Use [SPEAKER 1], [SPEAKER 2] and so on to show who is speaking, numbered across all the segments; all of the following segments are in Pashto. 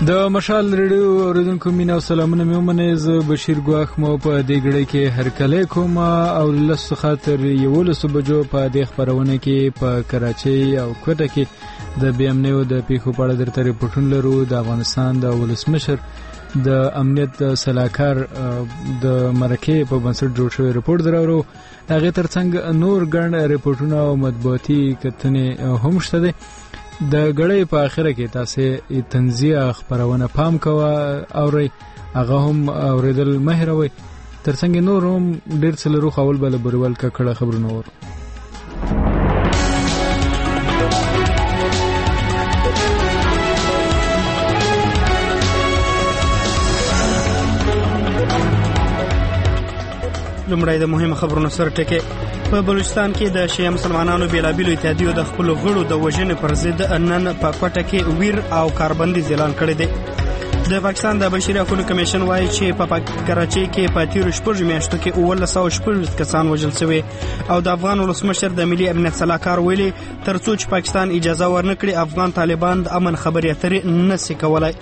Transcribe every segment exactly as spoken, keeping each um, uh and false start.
[SPEAKER 1] د مشال ریډیو اوریدونکو مینه او سلامونه مې ومنئ. زه بشیر ګواښ مو په دې ګړۍ کې هرکلی کوم او لسو خاطر یولسو بجو په دې خپرونه کې په کراچۍ او کوټه کې د بې امنیو د پیښو په اړه درته ریپورټونه لرو. د افغانستان د ولسمشر د امنیت سلاکار د مرکې په بنسټ جوړ شوی ریپورټ درورو. هغه ترڅنګ نور ګڼ ریپورټونه او مطبوعاتي کتنې هم شته دي. د غړې په اخره کې تاسو تنزیه خبرونه پام کوه اوري هغه هم اوریدل مهروي. ترڅنګ نور هم ډیر څه لرو خول بل برول کړه خبرونه ور
[SPEAKER 2] لمړی د مهمه خبرونو سره ټکی. په بلوچستان کې د شیعه مسلمانانو بیلابیلو اتحادیو د خپل غړو د وژنې پر ضد نن په کوټه کې ویر او کاربندیز اعلان کړی دی. د پاکستان د بشري حقوقو کمیشن وایي چې په کراچۍ کې په تیرو شپږو میاشتو کې اوولس سوه شپږ کسان وژل شوي او د افغان ولسمشر د ملي امنیت سلاکار ویلي تر څو چې پاکستان اجازه ورنکړي افغان طالبان د امن خبرې اترې نشي کولای.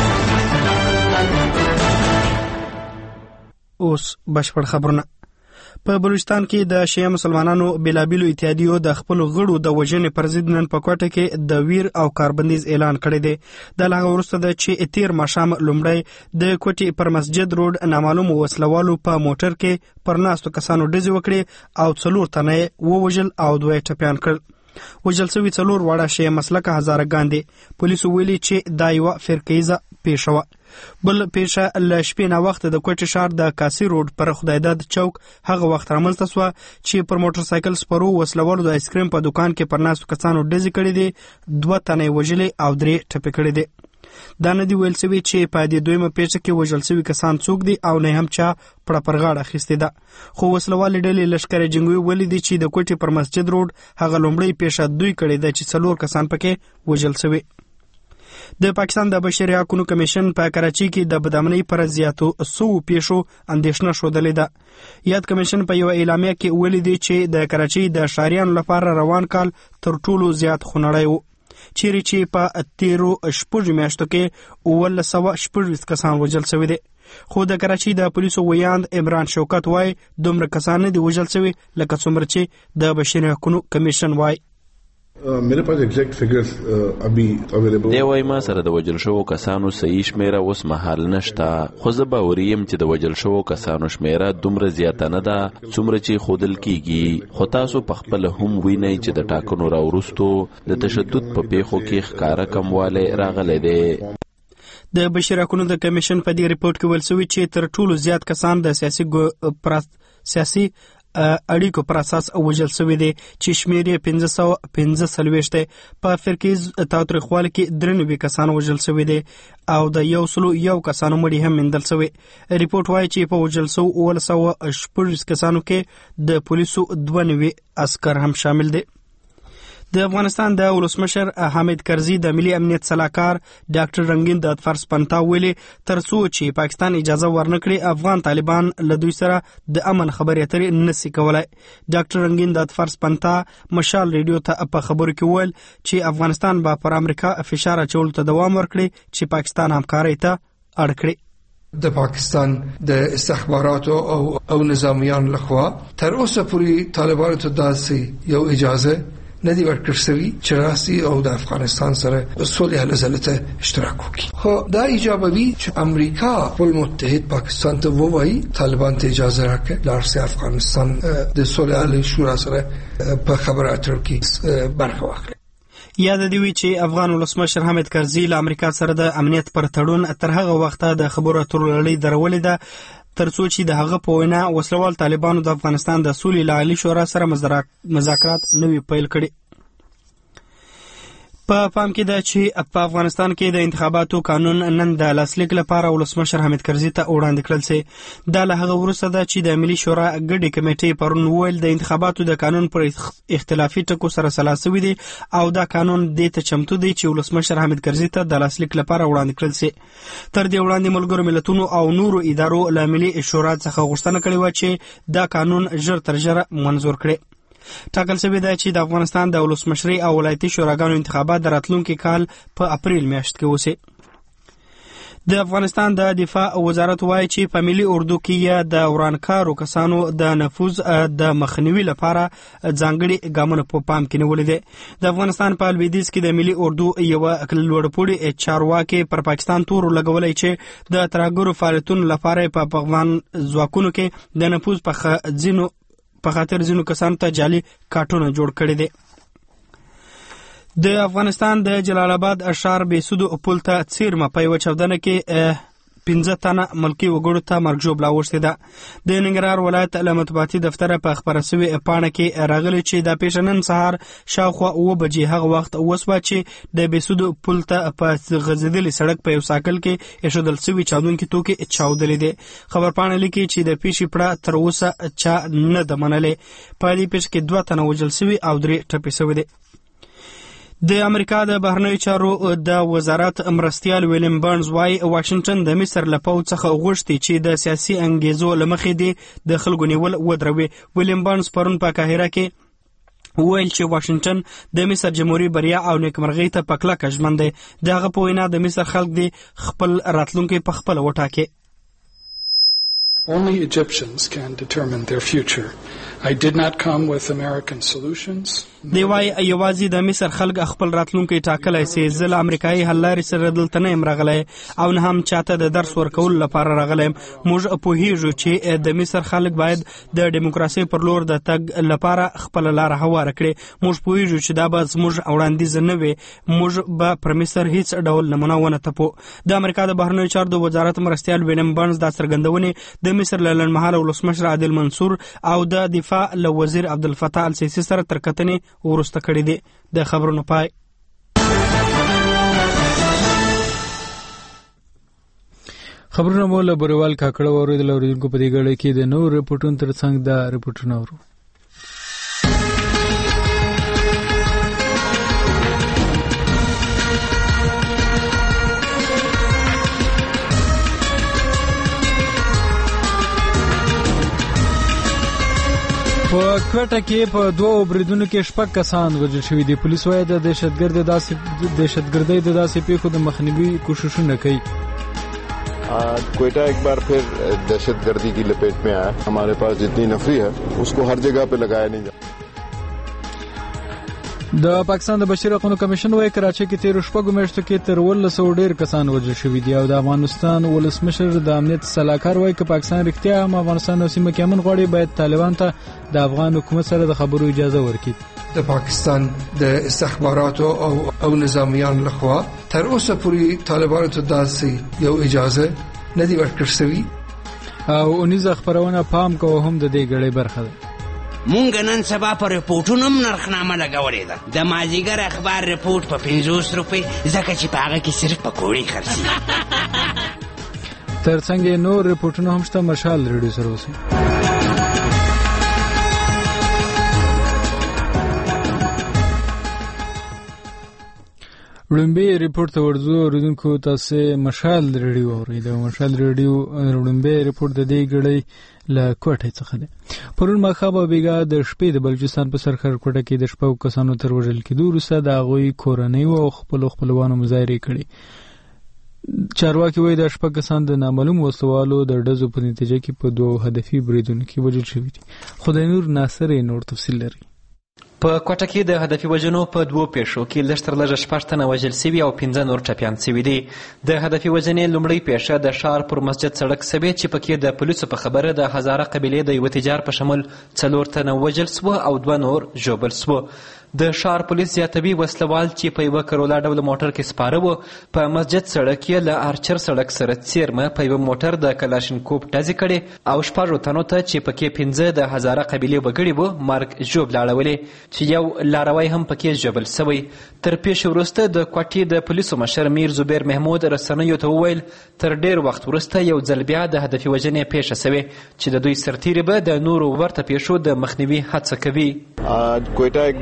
[SPEAKER 2] اوس بشپړ خبرونه. په بلوچستان کې د شیعه مسلمانانو بیلابیلو اتحادیو د خپل غړو د وژنې پر ضد نن په کوټه کې د ویر او کاربندیز اعلان کړی دی. د هغه وروسته د چې تیر ماښام لومړی د کوټې پر مسجد روډ نامعلومو وسلوالو په موټر کې پر ناستو کسانو ډزې وکړې او څلور تنه یې ووژل او دوه یې ټپیان کړل. وژل شوي څلور واړه شیعه مسلکه هزارګان دي. پولیسو ویلي چې دا یوه فرقیزه پیښه وه. بل پیښه له شپې نه وخت د کوټې ښار د کاسي روډ پر خدایداد چوک هغه وخت رامنځته شوه چې پر موټر سایکل سپرو وسلوالو د آیسکریم په دکان کې پر ناستو کسانو ډزې کړې دي. دوه تنه یې وژلې او درې ټپي کړي دي. دا نه دی ویل شوي چې په دې دویمه پیښه کې وژل شوي کسان څوک دي او نه هم چا پړه پر غاړه اخیستې ده. خو وسلوالې ډلې لښکر جنګوي ولیدي چې د کوټې پر مسجد روډ هغه لومړی پیښه دوی کړې ده چې څلور کسان پکې وژل شوي. د پاکستان د بشري حقوقو کمیشن په کراچۍ کې د بدامنۍ پر زیاتو سو پیښو اندېښنه ښودلې ده. یاد کمیشن په یو اعلامیه کې ولیدي چې د کراچۍ د ښاریانو لپاره روان کال تر ټولو زیات خونړی و، چیرې چې په تیرو شپږو میاشتو کې اوولس سوه شپږ کسان وژل شوي دي. خو د کراچۍ د پولیسو ویاند عمران شوکت وایي دومره کسان نه دي وژل شوي لکه څومره چې د بشري حقوقو کمیشن وایي.
[SPEAKER 3] میرے پاس ایگزیکٹ فگرز ابھی اویلیبل
[SPEAKER 4] دی. وای ما سره د وژل شوو کسانو صحیح شمیره اوس مهال نشته، خو زه باوري یم چې د وژل شوو کسانو شمیره دومره زیاته نه ده څومره چې ښودل کیږي. خو تاسو په خپل هم وینئ چې د ټاکنو راوروستو د تشدد په پیښو کې ښکاره کموالی راغلی دی.
[SPEAKER 2] د بشري حقوقو د کمیشن په دې ریپورت کې ویل شوي چې تر ټولو زیات کسان د سیاسي سیاسي اړیکو پر اساس وژل شوي دي چې شمېر یې پنځه سوه پنځه څلوېښت دی. په فرقیز تاوتریخوالي کې درې نوي کسان وژل شوي دي او د یو سلو یو کسانو مړي هم موندل شوي. ریپورټ وایي چې په وژل شوو اوولس سوه شپږ کسانو کې د پولیسو دوه نوي عسکر هم شامل دي. د افغانستان د ولسمشر حامد کرزي د ملي امنیت سلاکار ډاکټر رنگین دادفر سپنتا ویلي تر څو چې پاکستان اجازه ورنکړي افغان طالبان له دوی سره د امن خبرې اترې نشي کولای. ډاکټر رنگین دادفر سپنتا مشال ریډیو ته په خبرو کې ویل چې افغانستان به پر امریکا فشار اچولو ته دوام ورکړي چې پاکستان همکارۍ ته اړ کړي.
[SPEAKER 5] د پاکستان د استخباراتو او او نظامیان لخوا تر اوسه پورې طالبانو ته داسې یو اجازه ندی ورکړل شوی چې راسي او د افغانستان سره صلح هلزله ته اشتراک وکړي. خو دا ایجابوي چې امریکا خپل متحد پاکستان ته ووایي طالبان ته اجازه راکړي لارسي افغانستان د صلح هلزله شورا سره په خبرو اترو کې برخه واخلي.
[SPEAKER 2] یاد دی وی چې افغان ولسمشر حامد کرزي له امریکا سره د امنیت پر تړون تر هغه وخته د خبرو اترو لړۍ درولې ده تر څو چې د هغه په وینا وسلوال طالبانو د افغانستان د سولې لاعلي شورا سره مذاکرات نوي پیل کړي. په پام کې ده چې په افغانستان کې د انتخاباتو قانون نن د لاسلیک لپاره ولسمشر حامد کرزي ته وړاندې کړل شي. دا له هغه وروسته ده چې د ملي شورا ګډې کمیټې پرون وویل د انتخاباتو د قانون پر اختلافي ټکو سره سلا شوي دي او دا قانون دې ته چمتو دی چې ولسمشر حامد کرزي ته د لاسلیک لپاره وړاندې کړل شي. تر دې وړاندې ملګرو ملتونو او نورو ادارو له ملي شورا څخه غوښتنه کړې وه چې دا قانون ژر تر ژره منظور کړي. ټاکل شوی دی چې د افغانستان د ولسمشرۍ او ولایتي شوراګانو انتخابات د راتلونکي کال په اپریل میاشت کې وشي. د افغانستان د دفاع وزارت وایي چې په ملي اردو کې د ورانکارو کسانو د نفوذ د مخنیوي لپاره ځانګړي ګامونه په پام کې نیولي دي. د افغانستان په لویدیځ کې د ملي اردو یوه لوړپوړي چارواکي پر پاکستان تور لګولی چې د ترهګرو فعالیتونو لپاره په افغان ځواکونو کې د نفوذ په ځینو په خاطر ځینو کسانو ته جعلي کارتونه جوړ کړي دي. د افغانستان د جلال آباد اشار بیسودو پل ته څیرمه په یوه چاودنه کې پنځه تنه ملکي وګړو ته مرګ ژوبله اوښتې ده. د ننګرهار ولایت له مطبوعاتي دفتره په خپره سوې پاڼه کې راغلي چې دا پیښه نن سهار شاوخوا اوه بجې هغه وخت وسوه چې د بیسودو پل ته په غځېدلي سړک په یو ساکل کې ایښودل سوي چاودونکي توکي چاودلي دي. خبرپاڼه لیکي چې د پیښې پړه تر اوسه چا نه ده منلې. په دې پیښه کې دوه تنه وژل سوي او درې ټپي سوي دي. د امریکا د بهرنیو چارو د وزارت مرستیال ویلیم بارنز وايي واشنگټن د مصر له پوځ څخه غوښتي چې د سیاسي انګیزو له مخې دې د خلکو نیول ودروي. ویلیم بارنز پرون په قاهره کې وویل چې واشنگټن د مصر جمهوري بریا او نیکمرغۍ ته په کلکه ژمن دی. د هغه په وینا د مصر خلک دې خپل راتلونکی په خپله وټاکي.
[SPEAKER 6] Only Egyptians can determine their future. I did not come with American solutions.
[SPEAKER 2] دی وايي یوازې د مصر خلک خپل راتلونکی ټاکلی سي. زه له امریکایي حل لارې سره دلته نه یم راغلی او نه هم چاته د درس ورکولو لپاره راغلی یم. موږ پوهیږو چې د مصر خلک باید د ډیموکراسۍ پر لور د تګ لپاره خپله لاره هواره کړي. موږ پوهیږو چې دا به زموږ وړاندیز نه وي. موږ به پر مصر هیڅ ډول نمونه ونه تپو. د امریکا د بهرنیو چارو د وزارت مرستیال ویلیم بارنز دا څرګندونې د مصر له لنډمهاله ولسمشر عادل منصور او د دفاع له وزیر عبدالفتاح السیسي سره تر کتنې وروسته کړي دي. د خبرونو پای.
[SPEAKER 1] خبرونه مو له بوریوال کاکړه واورېدل. اورېدونکو په دې ګړۍ کې د نورو رپورټونو تر څنګ دا رپورټونه اورو. په کوټه کې په دوه بریدونو کې شپږ کسان وژل شوي دي. پولیس وايي د دهشتګرد داسې دهشتګردۍ د داسې پیښو د مخنیوي کوششونه کوي.
[SPEAKER 7] कोयटा एक बार फिर दहशतगर्दी की लपेट में आया. हमारे पास जितनी नफरी है उसको हर जगह पे लगाया नहीं जाता.
[SPEAKER 1] د پاکستان د بشري حقوقو کمیشن وايي کراچۍ کې تیر شپږو میاشتو کې تر ولس سو ډیر کسان وژل شوي دي. او د افغانستان ولسمشر د امنیت صلاحکار وايي چې پاکستان رښتیا هم افغانستان او سیمه کې امن غواړي باید طالبان ته د افغان حکومت سره د خبرو اجازه ورکړي.
[SPEAKER 5] د پاکستان د استخباراتو او او نظامیان لخوا تر اوسه پورې طالبانو ته داسې یو اجازه نه دی ورکړل شوی.
[SPEAKER 1] او اونیزه خبرونه پام کوه هم د دې غړي برخه ده.
[SPEAKER 8] مونږ نن سبا پر رپورټونو هم نرخنامه لګولې ده. د مازیګر اخبار رپورټ په پنځوس روپۍ ځکه چې په هغه کې صرف پکوړې خرڅي.
[SPEAKER 1] تر څنګ نور رپورټونه هم شته. مشال ریډیو سره اوسئ. لومبي ریپورت ته ورځو. اوریدونکو تاسو مشال ریډیو اورئ. د مشال ریډیو لومبي ریپورت د دې غړي له کوټې څخه ده. پرون ماښام بیګا د شپې د بلوچستان په سرخر کوټه کې د شپږو کسانو تر وژل کېدو وروسته د هغوی کورنۍ او خپلو خپلوانو مظاهرې کړې. چارواکي وایي د شپږ کسان د نامعلوم وسلوالو د ډزو په نتیجه کې په دوه هدفي بریدونو کې وژل شوي دي. خدای نور ناصر نور تفصیل لري.
[SPEAKER 9] په کوټه کې د هدفي وژنو په دوو پیښو کې لږ تر لږه شپږ تنه وژل سوي او پنځه نور ټپیان سوي دي. د هدفي وژنې لومړۍ پیښه د ښار پر مسجد سړک سوې چې پکې د پولیسو په خبره د هزاره قبیلې د یوه تجار په شمول څلور تنه وژل سوه او دوه نور ژوبل سوه. د ښار پولیس زیاتوي وسلوال چې په یوه کرولا ډوله موټر کې سپاره وو په مسجد سړک یې له آرچر سړک سره څیرمه په یوه موټر د کلاشینکوف ډزې کړې او شپږو تنو ته چې پکې پنځه د هزاره قبیلې وګړي وو مرګ ژوبله اړولې چې یو لاروی هم پکې ژوبل سوی. تر پیښې وروسته د کوټې د پولیسو مشر میر زبیر محمود رسنیو ته وویل تر ډیر وخت وروسته یو ځل بیا د هدفي وژنې پیښه سوې چې د دوی سرتیري به د نورو ورته پیښو د مخنیوي هڅه کوي.
[SPEAKER 7] आज कोयटा एक बार फिर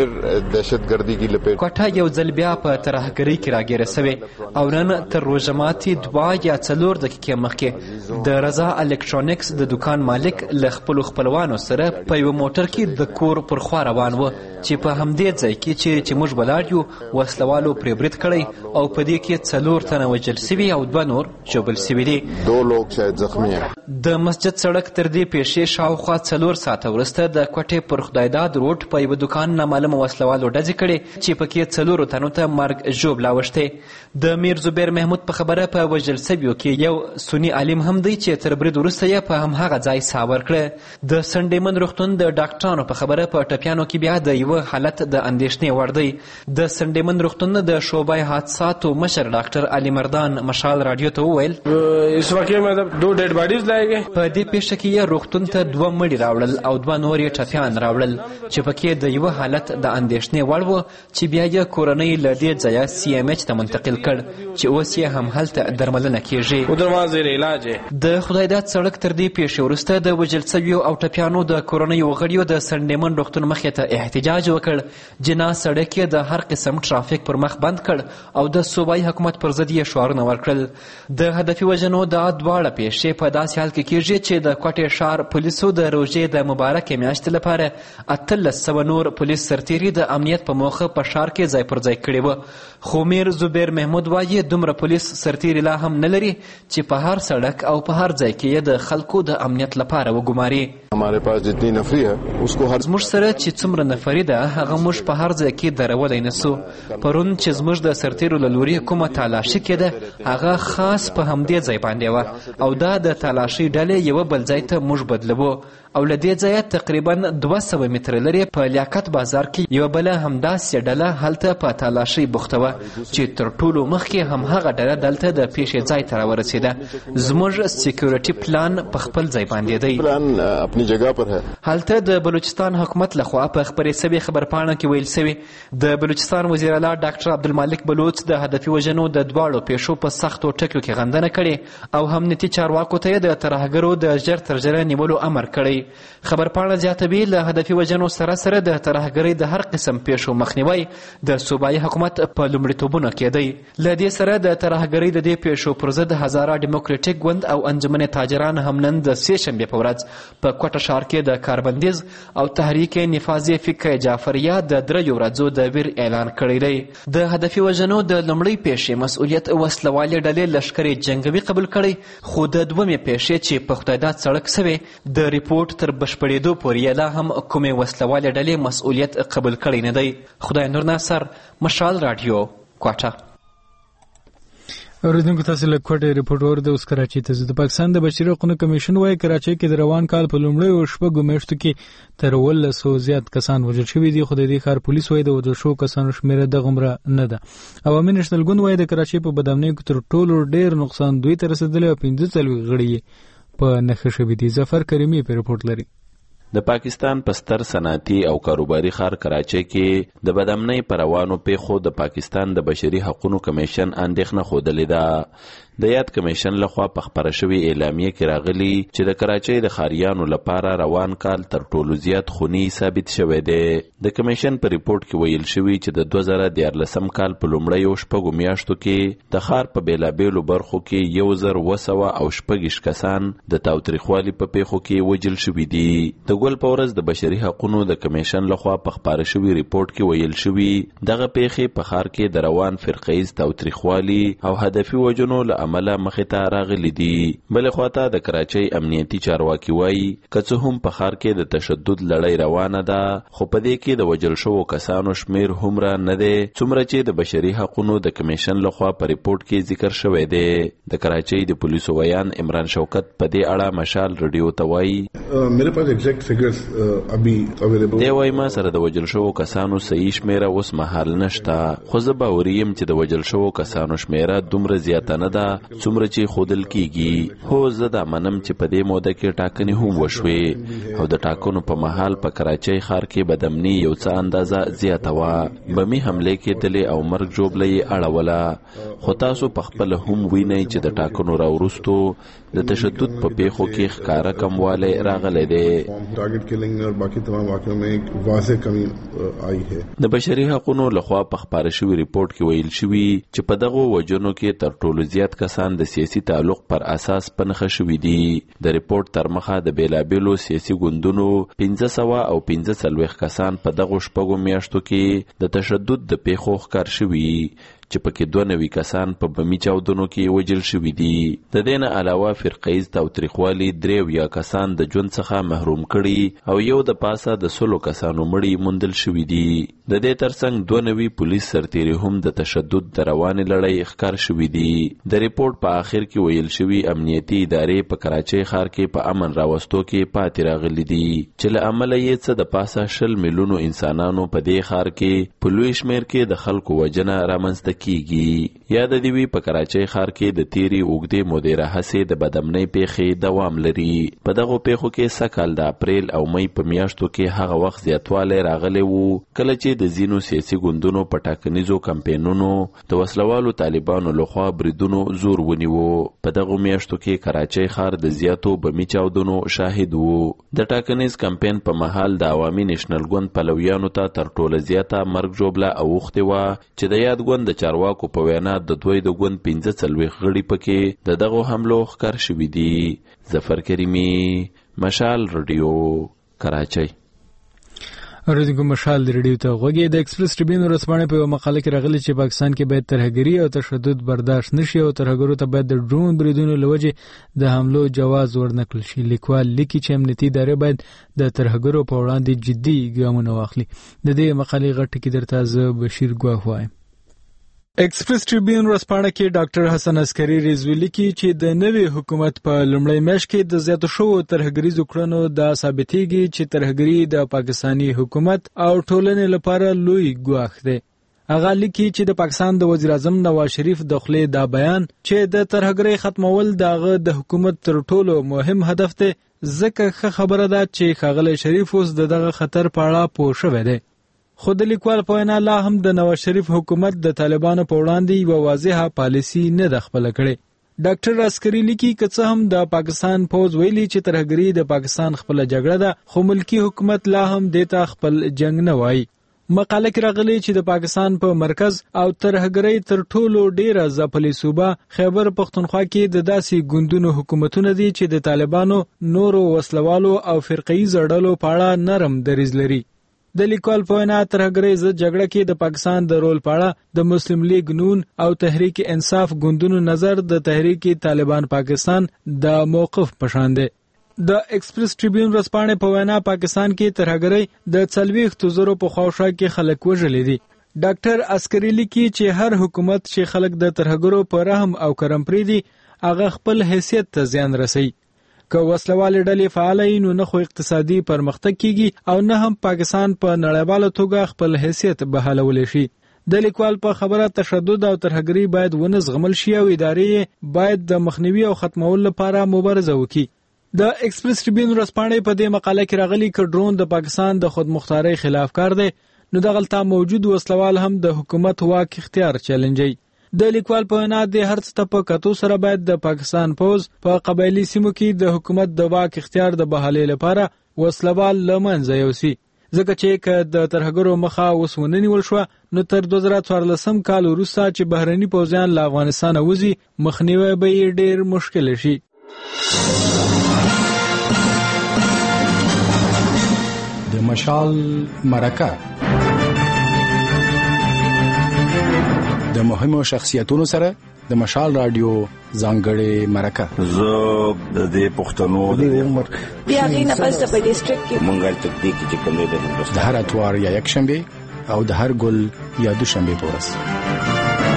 [SPEAKER 7] दहशतगर्दी की लपेट
[SPEAKER 9] کوټه یو ځل بیا په ترهګرۍ کې راګیره سوې او نن تر روژه ماتي دوه یا څلور دقیقې مخکې د رضا الکترونیکس د دکان مالک له خپلو خپلوانو سره په یوه موټر کې د کور پر خوا روان و چې په همدې ځای کې چیرې چې موږ ولاړ یو وسلوالو پرې برید کړی او په دې کې څلور تنه وژل سوي او دوه نور ژوبل سوي دي.
[SPEAKER 7] دو لوگ شاید زخمی ہیں.
[SPEAKER 9] د مسجد سړک تر دې پیښې شاوخوا څلور ساعته وروسته د کوټې پر خدایداد روډ په یوه دکان نامعلومه وسلوالو ډزې کړې چې پکې څلورو تنو ته مرګ ژوبله اوښتې. د میر زبیر محمود په خبره په وژل سویو کې یو سني عالم هم دی چې تر برید وروسته یې په همهغه ځای ساه ورکړه. د سنډیمن روغتون د ډاکټرانو په خبره په ټپیانو کې بیا د یوه حالت د اندېښنې وړ دی. د سنډیمن روغتون د شعبه حادثاتو مشر ډاکټر علي مردان مشال راډیو ته وویل
[SPEAKER 10] اس واقعې میں دو ډیډ باډیز لائے گئے.
[SPEAKER 9] په دې پیښه کې یې روغتون ته دوه مړي راوړل او دوه نور یې ټپیان راوړل چې پکې د یوه حالت د اندېښنې وړ و چې بیا یې کورنۍ له دې ځایه سی ایم ایچ ته منتقل کړ چې اوس یې هم هلته درملنه کیږي. د خدایداد سړک تر دې پیښې وروسته د وژل سویو او ټپیانو د کورنیو غړیو د سنډیمن روغتون مخې ته احتجاج وکړ. جنا سړک یې د هر قسم ټرافیک پر مخ بند کړ او د صوبایي حکومت پر ضد یې شعارونه ورکړل. د هدفي وژنو دا دواړه پیښې په داسې حال کې کیږي چې د کوټې ښار پولیسو د روژې د مبارکې میاشتې لپاره اتلس سوه نور پولیس سرتیري د امنیت په موخه په ښار کې ځای پر ځای کړي وه. خو میر زبیر محمود وایي دومره پولیس سرتیري لا هم نه لري چې په هر سړک او په هر ځای کې یې د خلکو د امنیت لپاره وګماري.
[SPEAKER 7] हमारे पास जितनी नफरी है उसको हर
[SPEAKER 9] زموږ سره چې څومره نفري ده هغه موږ په هر ځای کې درولی نه سو. پرون چې زموږ د سرتیرو له لوري کومه تالاشي کېده هغه خاص په همدې ځای باندې وه او دا د تالاشۍ ډلې یوه بل ځای ته موږ بدلوو او له دې ځایه تقریبا دوه سوه متره لرې په لیاقت بازار کې یوه بله همداسې ډله هلته په تالاشۍ بوخته وه چې تر ټولو مخکې همهغه ډله دلته د پیښې ځای ته راورسېده. زموږ سیکیورټي پلان په خپل ځای باندې دی. هلته د بلوچستان حکومت لخوا په خپرې سوې خبرپاڼه کې ویل سوي د بلوچستان وزیر اعلی ډاکټر عبدالمالک بلوچ د هدفي وژنو د دواړو پیښو په سختو ټکیو کې غندنه کړې او امنیتي چارواکو ته یې د ترهګرو د ژر تر ژره نیولو امر کړی. خبرپاڼه زیاتوي له هدفي وژنو سره سره د ترهګرۍ د هر قسم پیښو مخنیوی د صوبایي حکومت په لومړیتوبونو کې دی. له دې سره د ترهګرۍ د دې پیښو پر ضد هزاره ډیموکریټیک ګوند او انجمن تاجران هم نن د سې شنبې په ورځ په کوټه ښار کې د کاربندیز او تحریک نفاذ فقه جعفریه د دریو ورځو د ویر اعلان کړی دی. د هدفي وژنو د لومړۍ پیښې مسؤلیت وسلوالې ډلې لښکرې جنګوي قبول کړی خو د دومې پیښې چې په خدایداد سړک سوې د ریپورټ تر بشپړېدو پورې لا هم کومې وسلوالې ډلې مسؤلیت قبول کړی نه دی. خدای نور ناصر مشال راډیو کوټه.
[SPEAKER 1] اوریدونکو تاسو له کوټې ریپورټ ورده اوس کراچۍ ته. د پاکستان د بشري حقوقو کمیشن وايي کراچۍ کې د روان کال په لومړیو شپږو میاشتو کې تر اوولسو زیات کسان وژل شوي دي خو د دې ښار پولیس وايي د وژل شوو کسانو شمېره دغومره نه ده. عوامي نېشنل ګوند وايي د کراچۍ په بدامنۍ کې تر ټولو ډېر نقصان دوی ته رسېدلی او پنځه څلوېښت غړي یې په نښه شوي دي. ظفر کریمي په ریپورټ لري.
[SPEAKER 4] د پاکستان په ستر صنعتي او کاروباري ښار کراچۍ کې د بدامنۍ په روانو پیښو د پاکستان د بشري حقوقو کمیشن اندېښنه ښودلې ده. د یاد کمیشن لخوا په خپره شوې اعلامیه کې راغلي چې د کراچۍ د ښاریانو لپاره روان کال تر ټولو زیات خوني ثابت شوی دی. د کمیشن په ریپورټ کې ویل شوي چې د دوه زره دیارلسم کال په لومړیو شپږو میاشتو کې د ښار په بېلابېلو برخو کې یو زر اوه سوه او شپږ کسان د تاوتریخوالي په پیښو کې وژل شوي دي. د ګل په ورځ د بشري حقوقو د کمیشن لخوا په خپاره شوي ریپورټ کې ویل شوي دغه پیښې په ښار کې د روان فرقهیز تاوتریخوالي او هدفي وژنو له امله مخې ته راغلي دي. بلې خواته د کراچۍ امنیتي چارواکي وایي که څه هم په ښار کې د تشدد لړۍ روانه ده خو په دې کې د وژل شوو کسانو شمیر هومره نه دی څومره چې د بشري حقوقو د کمیشن لخوا په ریپورټ کې ذکر شوی دی. د کراچۍ د پولیسو ویان عمران شوکت په دې اړه مشال رادیو ته وایي
[SPEAKER 3] میرے پاس ایگزیکٹ فیگرز ابھی اویلیبل
[SPEAKER 4] دی. وایي ما سره د وژل شوو کسانو صحیح شمیره اوس مهال نشته خو زه باوري یم چې د وژل شوو کسانو شمیره دومره زیاته نه ده څومره چې ښودل کیږي. هو زه دا منم چې په دې موده کې ټاکنې هم وشوې او د ټاکنو په مهال په کراچۍ ښار کې بدامني یو څه اندازه زیاته وه. بمي حملې کېدلې او مرګ ژوبله یې اړوله خو تاسو په خپله هم وینئ چې د ټاکنو راوروستو د تشدد په پیښو کې ښکاره کموالی راغلی راغلی دی.
[SPEAKER 3] ټارګټ کیلینګ او باقي تمام واقعو کې واضح کمی آئی ہے.
[SPEAKER 4] د بشري حقوقو لخوا په خپاره شوی ریپورت کې ویل شوی چې په دغه وجونو کې تر ټولو زیات کسان د سیاسي تعلق پر اساس پنخه شوی دي. د ریپورت تر مخه د بیلابیلو سیاسي ګوندونو پنځه سوه او پنځه څلوېښت کسان په دغه شپږو میاشتو کې د تشدد د پیښو ښکار شوي چې پکې دوه نوي کسان په بمي چاودنو کې وژل شوي دي. د دې نه علاوه فرقیز تاوتریخوالي درې اویا کسان د ژوند څخه محروم کړي او یو د پاسه د سلو کسانو مړي موندل شوي دي. د دې ترڅنګ دوه نوي پولیس سرتیري هم د تشدد د روانې لړۍ ښکار شوي دي. د ریپورت په آخر کې ویل شوي امنیتي ادارې په کراچۍ ښار کې په امن راوستو کې پاتې راغلي دي چې له امله یې څه د پاسه شل میلیونو انسانانو په دې ښار کې په لوی شمېر کې د خلکو وژنه رامنځته کیږي. یا د دې وی په کراچۍ ښار کې د تیری اوږدې مودې راهیسې د بدامنۍ پیښې دوام لري. په دغه پیښو کې سږکال د اپریل او مئی په میاشتو کې هغه وخت زیاتوالی راغلی وو کله چې د ځینو سیاسي ګوندونو په ټاکنیزو کمپینونو د وسلوالو طالبانو لخوا بریدونو زور ونیوه. په دغه میاشتو کې کراچۍ ښار د زیاتو بمي چاودنو شاهد وو. د ټاکنیز کمپین په مهال د عوامي نېشنل ګوند پلویانو ته تر ټوله زیاته مرګ ژوبله اوښتې وه چې د یاد ګوند د چارواکو په وینا د دوی د ګوند پنځه څلوېښت غړي پکې د دغو حملو ښکار شوي دي. ظفر کریمي، مشال رادیو، کراچۍ.
[SPEAKER 1] اوریدونکو مشال د ریډیو ته غوږی. د ایکسپریس ټریبیون ورځپاڼې په یوه مقاله کې راغلي چې پاکستان کې باید ترهګري او تشدد برداشت نشي او ترهګرو ته باید د ډرون بریدونو له وجې د حملو جواز ورنکړل شي. لیکوال لیکي چې امنیتي ادارې باید د ترهګرو په وړاندې جدي ګامونه واخلي. د دې مقالې غټ ټکي درته زه بشیر ګواښ وایم. ایکسپریس ټریبیون ورځپاڼه کې ډاکټر حسن عسکري ریزوی لیکي چې د نوي حکومت په لومړۍ میاشت کې د زیاتو شوو ترهګریزو کړنو دا ثابتېږي چې ترهګري د پاکستاني حکومت او ټولنې لپاره لوی ګواښ دی. هغه لیکي چې د پاکستان د وزیر اعظم نواز شریف د خولې دا بیان چې د ترهګرۍ ختمول د هغه د حکومت تر ټولو مهم هدف دی ځکه ښه خبره ده چې ښاغلی شریف اوس د دغه خطر په اړه پوه شوی دی. خو د لیکوال په وینا لا هم د نواز شریف حکومت د طالبانو په وړاندې یوه واضحه پالیسي نه ده خپله کړې. ډاکټر عسکري لیکي که څه هم د پاکستان پوځ ویلي چې ترهګري د پاکستان خپله جګړه ده خو ملکی حکومت لا هم دې ته خپل جنگ نه وایي. مقاله کې راغلی چې د پاکستان په مرکز او ترهګرۍ تر ټولو ډیره ځپلې صوبه خیبر پختونخوا کې د داسې ګوندونو حکومتونه دي چې د طالبانو، نورو وسلوالو او فرقه‌ییزو ډلو په اړه نرم دریځ لري. د لیکوال په وینا ترهګرۍ ضد جګړه کې د پاکستان د رول په اړه د مسلم لیگ نون او تحریک انصاف ګوندونو نظر د تحریک طالبان پاکستان د موقف په شان دی. د ایکسپریس ټریبیون ورځپاڼې په وینا پاکستان کې ترهګرۍ د څلوېښتو زرو په خواوشا کې خلک وژلي دي. ډاکټر عسکري لیکي چې هر حکومت چې خلک د ترهګرو په رحم او کرم پرېږدي هغه خپل حیثیت ته زیان رسوي. که وسلوالې ډلې فعاله وي نو نه خو اقتصادي پرمختګ کیږي او نه هم پاکستان په نړیواله توګه خپل حیثیت بحالولی شي. د لیکوال په خبره تشدد او ترهګري باید ونه زغمل شي او ادارې باید د مخنیوي او ختمولو لپاره مبارزه وکړي. د ایکسپریس ټریبیون ورځپاڼې په دې مقاله کې راغلي که ډرون د پاکستان د خودمختارۍ خلاف کار دی نو دغلته موجود وسلوال هم د حکومت واک اختیار چیلنجوي. د لیکوال په وینا د هر څه ته په کتو سره باید د پاکستان پوځ په قبایلي سیمو کې د حکومت د واک اختیار د بحالۍ لپاره وسلوال له منځه یوسي ځکه چې که د ترهګرو مخه اوس ونه نیول شوه نو تر دوه زره څوارلسم کال وروسته چې بهرني پوځیان له افغانستانه وځي مخنیوی به یې ډېر مشکل شي.
[SPEAKER 11] د مشال مرکه د مهمو شخصیتونو سره د مشال رادیو ځانګړې مرکه.
[SPEAKER 12] زه د دې پښتنو د عمر
[SPEAKER 13] بیا غینه پس د ډیسټریکټ کې
[SPEAKER 12] مونږه تدقیق چې کوم د هندوستان
[SPEAKER 11] د هر اتوار یا یک شنبه او د هر ګل یا دوشنبه په ورځ.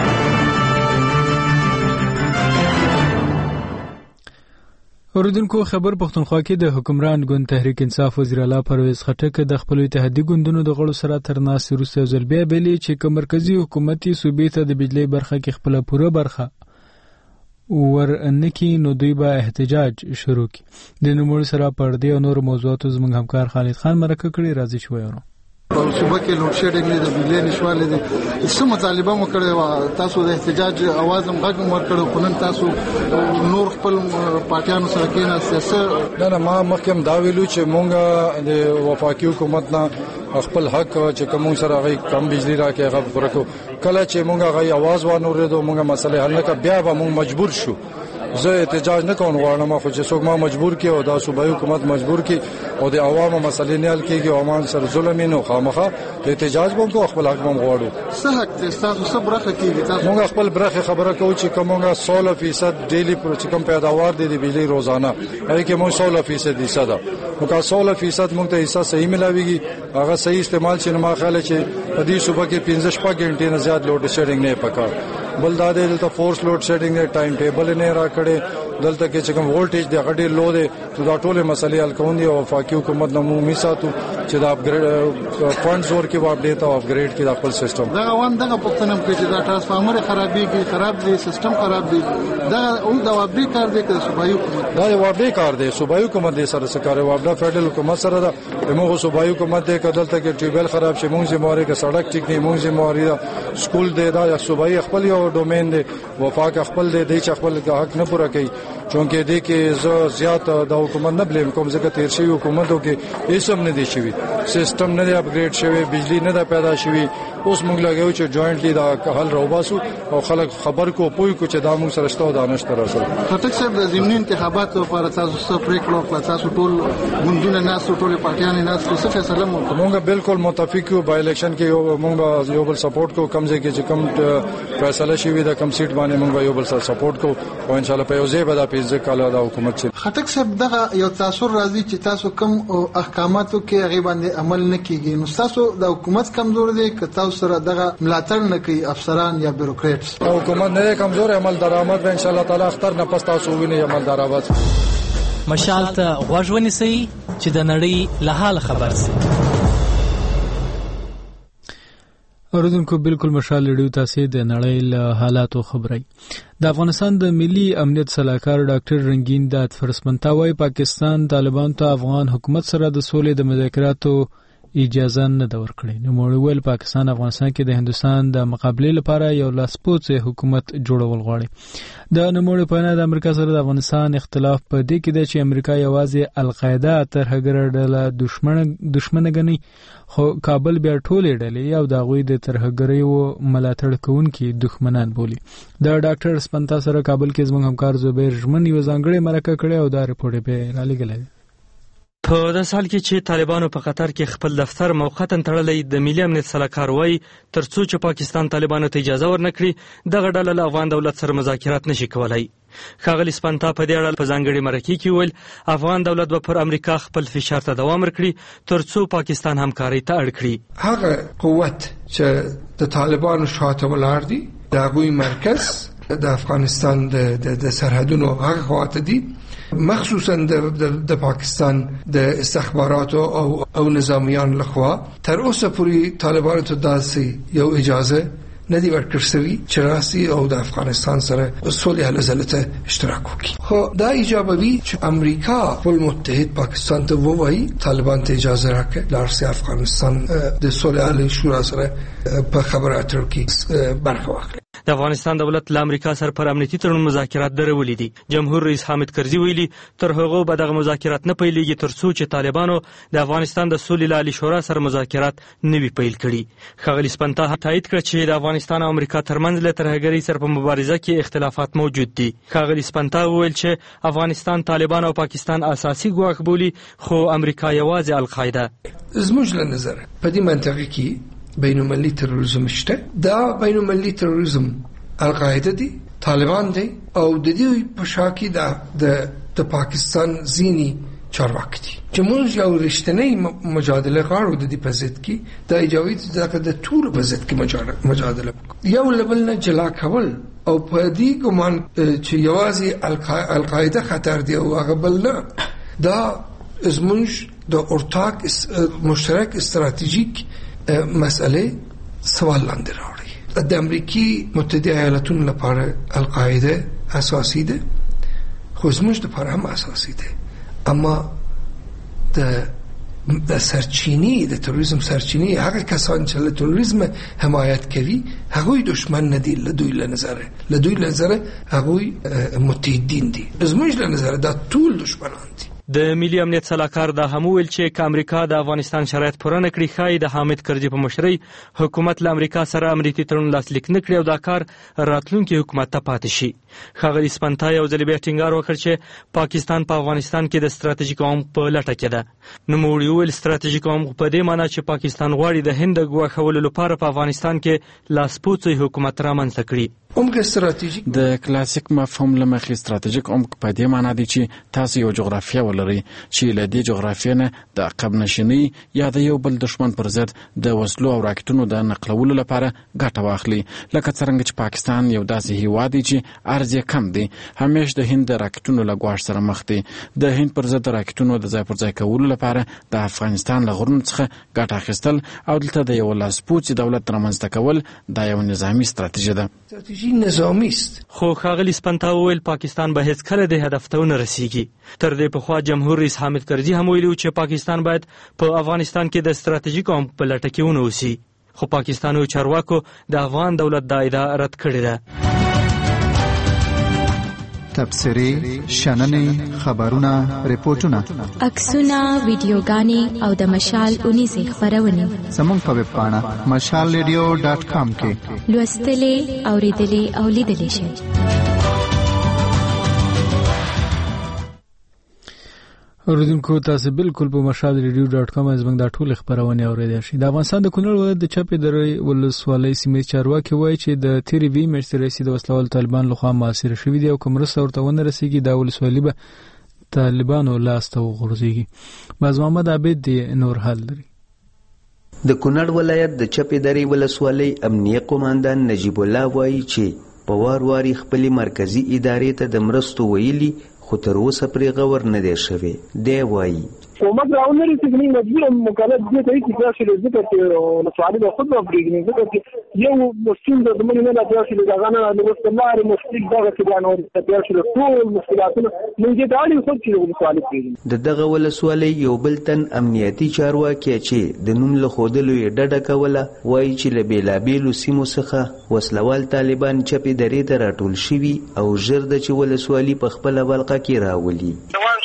[SPEAKER 1] اوریدونکو خبر پختونخوا کې د حکمران ګوند تحریک انصاف وزیر اعلی پرویز خټک د خپل اتحادیې ګوندونو د غړو سره تر ناستې وروسته یو ځل بیا ویلي چې که مرکزي حکومت یې صوبې ته د بجلۍ برخه کې خپله پوره برخه ورنکي نو دوی به احتجاج شروع کړي. د نوموړي سره په دې او نورو موضوعاتو زموږ همکار خالد خان مرکه کړې. راځي چې وایو.
[SPEAKER 14] په صوبه کې لوډ شیډینګ دی، د بجلی نشوالی دی، څه مطالبه مو کړې وه، تاسو د احتجاج اواز هم غږ هم ورکړی، خو نن تاسو نور خپل پارټیانو سره کېناستئ.
[SPEAKER 15] نه نه ما مخکې هم دا ویلو چې مونږ د وفاقي حکومت نه خپل حق چې کوم سره هغه کم بجلی راکې هغه ورکو. کله چې مونږ هغه आवाज وانورېدو مونږه مسله حل نه کړ، بیا به مونږ مجبور شو. زه احتجاج نه کوم غواړم، خو چې څوک ما مجبور کړي او دا صوبایي حکومت مجبور کړي او د عوامو مسلې نه حل کېږي او عوام سره ظلم نه خامخا احتجاج به کوو، خپل حق هم غواړو.
[SPEAKER 14] څه حق دی تاسو څه برخه کېږي؟ تاسو
[SPEAKER 15] مونږ خپل برخه خبره کوو چې کومه سوله فیصد ډیلی پر چې کوم پیداوار دی د بجلی روزانه هغه کې مونږ سوله فیصد حصہ ده. نو که سوله فیصد مونږ ته حصہ صحیح ملاويږي، هغه صحیح استعمال چې ما خیال چې په دې صوبه کې پنځه شپږ غنټې نه زیات لوډ شیډینګ نه پکار. بل دا دلته فورس لوډ شیډینګ نه ټایم ټیبل نه راکړي، دلته کې چې کوم وولټیج دی غټي لو دی، دا ټول مسلې حل کوي او وفاقي حکومت نو مومي ساتو چې دا اپګریډ فندز ورکې و اپډیټ او اپګریډ کې د خپل سیستم
[SPEAKER 14] دا وان دغه پښتنم کې چې دا ټرانسفارمر خرابېږي، خراب دی، سیستم خراب دی، دا او دا وابډي کار دی که صوبایي حکومت؟
[SPEAKER 15] دا وابډي کار دی، صوبایي حکومت دې سره سره وابډا فدرل حکومت سره دا موږ صوبایي حکومت دې کدلته کې ټیوبل خراب شي موږ زمواري کې سړک ټیک نه موږ زمواري سکول دې دا صوبایي خپل یو ډومین دی، وفاق خپل دې دې چې خپل حق نه پوره کوي. چونکه دې کې زه زیات د حکومت نه بلیم کوم ځکه تیر شوی حکومتو کې هیڅ هم نه دی شوی، سیستم نه دی اپګریډ شوی، بجلی نه ده پیدا شوی. اوس موږ لګیو چې جوائنټلی دا حل راوباسو او خلک خبر کو پوي کو چې دا موږ سره شته دانش تر اصل.
[SPEAKER 14] خټک صاحب د ضمني انتخاباتو لپاره تاسو څه پریکړه وکړه؟ تاسو ټول ګوندونه ناس ټول پارټیان ناس څه فیصله مو وکړه؟
[SPEAKER 15] موږ بالکل متفق یو بای الیکشن کې یو موږ یو بل سپورټ کو کم ځای کې چې کم فیصله شوی دا کم سیټ باندې موږ یو بل سره سپورټ کو او ان شاء الله په یو ځای به دا پیځه کاله دا حکومت چې
[SPEAKER 14] خټک صاحب دغه یو تاثیر راځي چې تاسو کم احکاماتو کې هغه باندې عمل نه کیږي، نو تاسو د حکومت کمزور دی که تاسو سره دغه ملاتړ نه کوي افسران یا بیروکریټس؟
[SPEAKER 15] حکومت نه کمزور، عمل درآمد به ان شاء الله تعالی اختر نه پس تاسو ویني عمل درآمد.
[SPEAKER 16] مشال ته غوږ ونیسئ چې د نړۍ له حال خبر شي.
[SPEAKER 1] اوریدونکو بالکل مشال لري تاسو د نړۍ له حالاتو خبري. د افغانستان د ملي امنیت صلاحکار ډاکټر رنگین داد فرسمنتاوي پاکستان طالبان ته افغان حکومت سره د سولې د مذاکراتو اجازه نه دا ورکړي. نو موږ پاکستان افغانستان کې د هندستان د مقابله لپاره یو لاسپوڅ حکومت جوړول غواړي. د نوموړي په اړه د امریکا سره د افغانستان اختلاف په دې کې دی چې امریکا یوازې القاعده ترهګر ډله دشمن دشمن غني، خو کابل بیا ټولې ډلې او د غوی د ترهګرۍ او ملاتړ کوونکي دښمنان بولي. د ډاکټر سپنتا سره کابل کې زموږ همکار زبیر ژمن یو ځانګړی مرکه کړې او دا رپورټ به را لګلې.
[SPEAKER 17] په د سال کې چې طالبانو په قطر کې خپل دفتر موقتا تړلی، د ملي امنیت صلاحکار وایي ترڅو چې پاکستان طالبانو ته اجازه ورنکړي دغه ډله له افغان دولت سره مذاکرات نشي کولای. ښاغلي سپنتا په دې اړه په ځانګړي مرکې کې ویل افغان دولت به پر امریکا خپل فشار ته دوام ورکړي ترڅو پاکستان همکاري ته اړ کړي.
[SPEAKER 5] هغه قوت چې د طالبانو شاته ولاړ دي د هغوی مرکز د افغانستان د سرحدونو هغه خواته دي، مخصوصا د پاکستان د استخباراتو او او نظامیان لخوا تر اوسه پورې طالبانو ته داسې یو اجازه نه دی ورکړل شوی چې راسي او د افغانستان سره صلح العزله ته اشتراک وکړي. خو دا ایجابوي چې امریکا خپل متحد پاکستان ته ووایي طالبان ته اجازه راکړي لارسي افغانستان د صلح العزله شورا سره په خبرو اترو کې برخه واخلي.
[SPEAKER 17] د افغانستان دولت له امریکا سره پر امنیتي تړون مذاکرات درولې دي. جمهور رئیس حامد کرزي ویلي تر هغه به دغه مذاکرات نه پیلېږي ترڅو چې طالبانو د افغانستان د صلح العلي شورا سره مذاکرات نه وي پیل کړي. ښاغلي سپنتا تایید کړ چې د افغانستان او امریکا ترمنځ له ترهګرۍ سره په مبارزه کې اختلافات موجود دي. ښاغلي سپنتا وویل چې افغانستان طالبان او پاکستان اساسي ګواښ بولي، خو امریکا یوازې القاعده.
[SPEAKER 5] زموږ له نظر په دې منطقه کې بین‌المللي تروریزم شته. دا بین‌المللي تروریزم القاعده دي، طالبان دي او د دې په شا کې د د پاکستان ځینی چارواکي دي چې موږ یو رښتینی مجادله غواړو د دې په ضد کې د ایجابي د ټول په ضد کې مجادله یو لبل نه جلا کول او په دې ګمان چې یوازې القاعده خطر دی او هغه بل نه. دا زموږ د اورتاک مشترک استراتیژیک مسئله سوال لاندې راوړي. د امریکای متحده ایالاتونو لپاره القاعده اساسي ده، خو زموږ لپاره هم اساسي ده، اما د د سرچینې د تروریزم سرچینې هغه کسان چې له تروریزم حمایت کوي هغوی دشمن نه دي، له دوی له نظره له دوی له نظره هغوی متحدین دي، زموږ له نظره دا ټول دشمنان دي.
[SPEAKER 17] د ملي امنیت سلاکار دا هم ویل چې که امریکا د افغانستان شرایط پوره نه کړي ښایي د حامد کرزي په مشرۍ حکومت له امریکا سره امنیتي تړون لاسلیک نه کړي او دا کار راتلونکي حکومت ته پاتې شي. ښاغلي سپنتا یو ځل بیا ټینګار وکړ چې پاکستان په افغانستان کې د ستراتیژیک عمق په لټه کې ده. نوموړي وویل ستراتیژیک عمق په دې معنی چې پاکستان غواړي د هند د ګواښولو لپاره په افغانستان کې لاسپوڅی حکومت رامنځته کړي.
[SPEAKER 5] عمق ستراتیژیک
[SPEAKER 11] د کلاسیک مفهوم له مخې ستراتیژیک عمق په دې معنی دی چې تاسو یو جغرافیه ولرئ چې له دې جغرافیې نه د عقب نشینۍ یا د یو بل دښمن پر ضد د وسلو او راکټونو د نقلولو لپاره ګټه واخلي. لکه څرنګه چې پاکستان یو داسې هیواد دی چې ارز یې کم دی، همیش د هند د راکټونو له ګواښ سره مخ دی. د هند پر ضد د راکټونو د ځای پر ځای کولو لپاره د افغانستان له غرونو څخه ګټه اخیستل او دلته د یو لاسپوڅي دولت رامنځته کول دا یو نظامي ستراتیژي ده.
[SPEAKER 5] ستراتیژي نظامي است.
[SPEAKER 17] خو ښاغلي سپنتا وویل پاکستان به هیڅکله د هدف ته ونه رسیږي. تر دې پخوا جمهور رئیس حامد کرزي هم ویلي چې پاکستان باید په افغانستان کې د ستراتیژیک عمق په لټه کې ونه اوسي، خو پاکستاني چارواکو د افغان دولت دا ادعا رد کړې ده.
[SPEAKER 18] تبصرې، شننې، خبرونه، ریپورتونه،
[SPEAKER 19] عکسونه، ویډیوګانې او د مشال اونیزې خپرونې
[SPEAKER 18] زموږ په ویب پاڼه مشال ریډیو ډاټ کام کې
[SPEAKER 19] لوستلې، اورېدلې او لیدلې شئ.
[SPEAKER 1] اوریدونکو تاسو بالکل په مشال ریډیو ډاټ کام زموږ د ټول خبرونه اوریدئ شئ. د افغانستان د کونړ ولایت د چپې درې ولسوالۍ سیمې چارواکي وایي چې د تیرې وی میاشتې راهیسې د وسلوال طالبان لخوا محاصره شوي دي او که مرسته ورته ونه رسیږي دا ولسوالي به طالبانو لاسته وغورځېږي. باز محمد عابد دی نور حال لري.
[SPEAKER 20] د کونړ ولایت د چپې درې ولسوالۍ امنیه قوماندان نجیب الله وایي چې په وار واري خپلې مرکزي ادارې ته د مرستو ویلي خو تر اوسه پرې غور نه دی شوی. دی وایي
[SPEAKER 21] حکومت راونه رسېږي مجبور مکلف دي ته چې تاسو له ذکر کې مساعده به خود افریقي ذکر کې یو مسلمان د دمن نه تاسو له غانا له استعمار مستقل دغه کې باندې تاسو له ټول مشکلاتونو موږ د اړین خود چې مساعده کوي.
[SPEAKER 20] د دغه ولسوالۍ یو بل تن امنیتي چارواکي چې د نوم له خودلو یې ډډه کوله وایي چې له بیلابیلو سیمو څخه وسلوال طالبان چپې درې ته راټول شوي او ژر د چې ولسوالي په خپله بلقه کې راولي.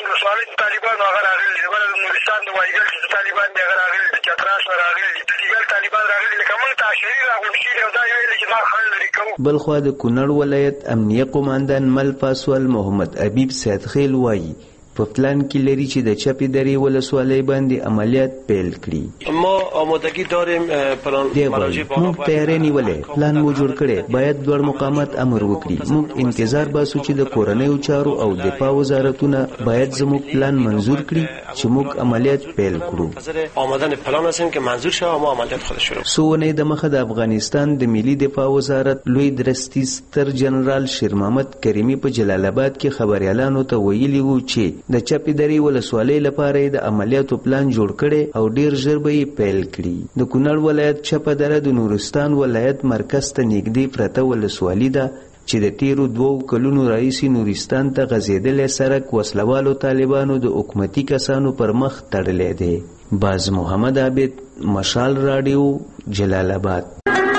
[SPEAKER 21] طالبان هغه راغلي د نورستان د وایګل چې طالبان دی هغه راغلي د چتراش راغلي د دیګل طالبان راغلي لکه موږ تاشری راغونډ کړي او دا یو چې ما خل لري کوم.
[SPEAKER 20] بل خو د کونړ ولایت امنیه قوماندان مل پاسوال محمد حبیب سیدخیل وایي په پلان کې لري چې د چپې درې ولسوالۍ باندې عملیات پیل کړي.
[SPEAKER 22] ما آمادگی داریم پلان
[SPEAKER 20] مراجع موږ تیاری نیولې پلان مو جوړ کړي باید دوړ مقامات امر وکړي. موږ انتظار باسو چې د کورنیو چارو او دفاع وزارتونه باید زموږ پلان منظور کړي چې موږ عملیات پیل کړو.
[SPEAKER 22] آمادن پلان هستیم که منظور شوه ما عملیات خود شروع.
[SPEAKER 20] سوونه د مخه د افغانستان د ملي دفاع وزارت لوی درستی ستر جنرال شیر محمد کریمی په جلال آباد کې خبريالانو ته ویلي وو چې د چپې درې ولسوالۍ لپاره د عملیاتو پلان جوړ کړي او ډیر ژر به یې پیل کړي. د کونړ ولایت چپه دره د نورستان ولایت مرکز ته نږدې پرته ولسوالي ده چې د تیرو دوو کلونو راهیسې نورستان ته غځېدلی سړک وسلوالو طالبانو د حکومتي کسانو پر مخ تړلی دی. باز محمد عابد مشال راډیو جلال آباد.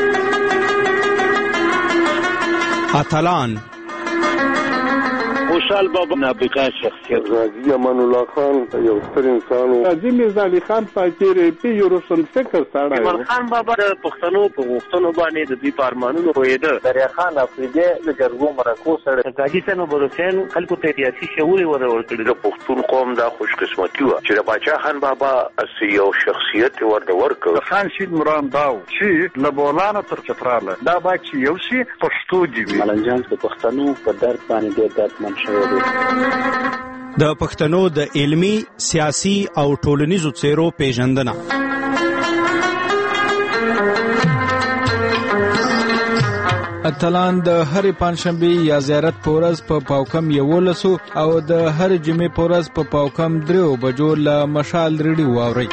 [SPEAKER 23] اتلان خوشحال بابا نابغه شخصیت
[SPEAKER 7] غازی امان الله خان یو ستر انسان و
[SPEAKER 10] غازی میرزا علي خان فقیر پی یو روشن فکر سره
[SPEAKER 23] ایمان خان بابا د پښتنو په غوښتنو باندې د دې پارمانونو پوهېده.
[SPEAKER 24] دریا خان افریدي د جرګو مرکو سره
[SPEAKER 23] غازی سنوبر حسین خلکو ته سیاسي شعور ورکړي.
[SPEAKER 7] د پښتون قوم دا خوش قسمتي و چې د باچا خان بابا اسی یو شخصیت ورته ورکړ.
[SPEAKER 24] خان شید مرام داو چې لبولانه تر چتراله دا با چې یو شي پښتو دی.
[SPEAKER 12] ملنجان د پښتنو په درد باندې ډېر دردمن
[SPEAKER 23] د پښتنو د علمی، سیاسي او ټولنیزو څیرو پیژندنه.
[SPEAKER 1] اتلان د هر پنځشنبه یا زیارت په ورځ په پاوکم یولسو او د هر جمعې په ورځ په پاوکم درو بجو له مشال ریډیو واوري.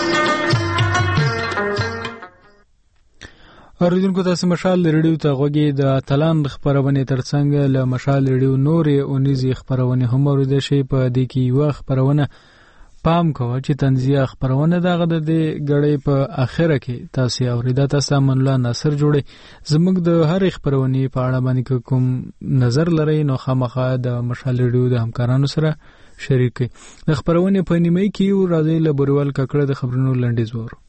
[SPEAKER 1] اوریدونکو تاسو مشال ریډیو ته غوږی د اتلان خبرونه ترڅنګ له مشال ریډیو نورې اونیزي خبرونه هم اوریدل شي. په دې کې یو خبرونه پام کوه چې طنزیه خبرونه دغه د غړې په اخره کې تاسو اوریدا تاسو من الله ناصر جوړي زموږ د هر خبرونی په اړه باندې کوم نظر لري نو خامخا د مشال ریډیو د همکارانو سره شریک کړئ د خبرونه په نیمه کې راځي له بروال ککړه د خبرونو لنډیز وور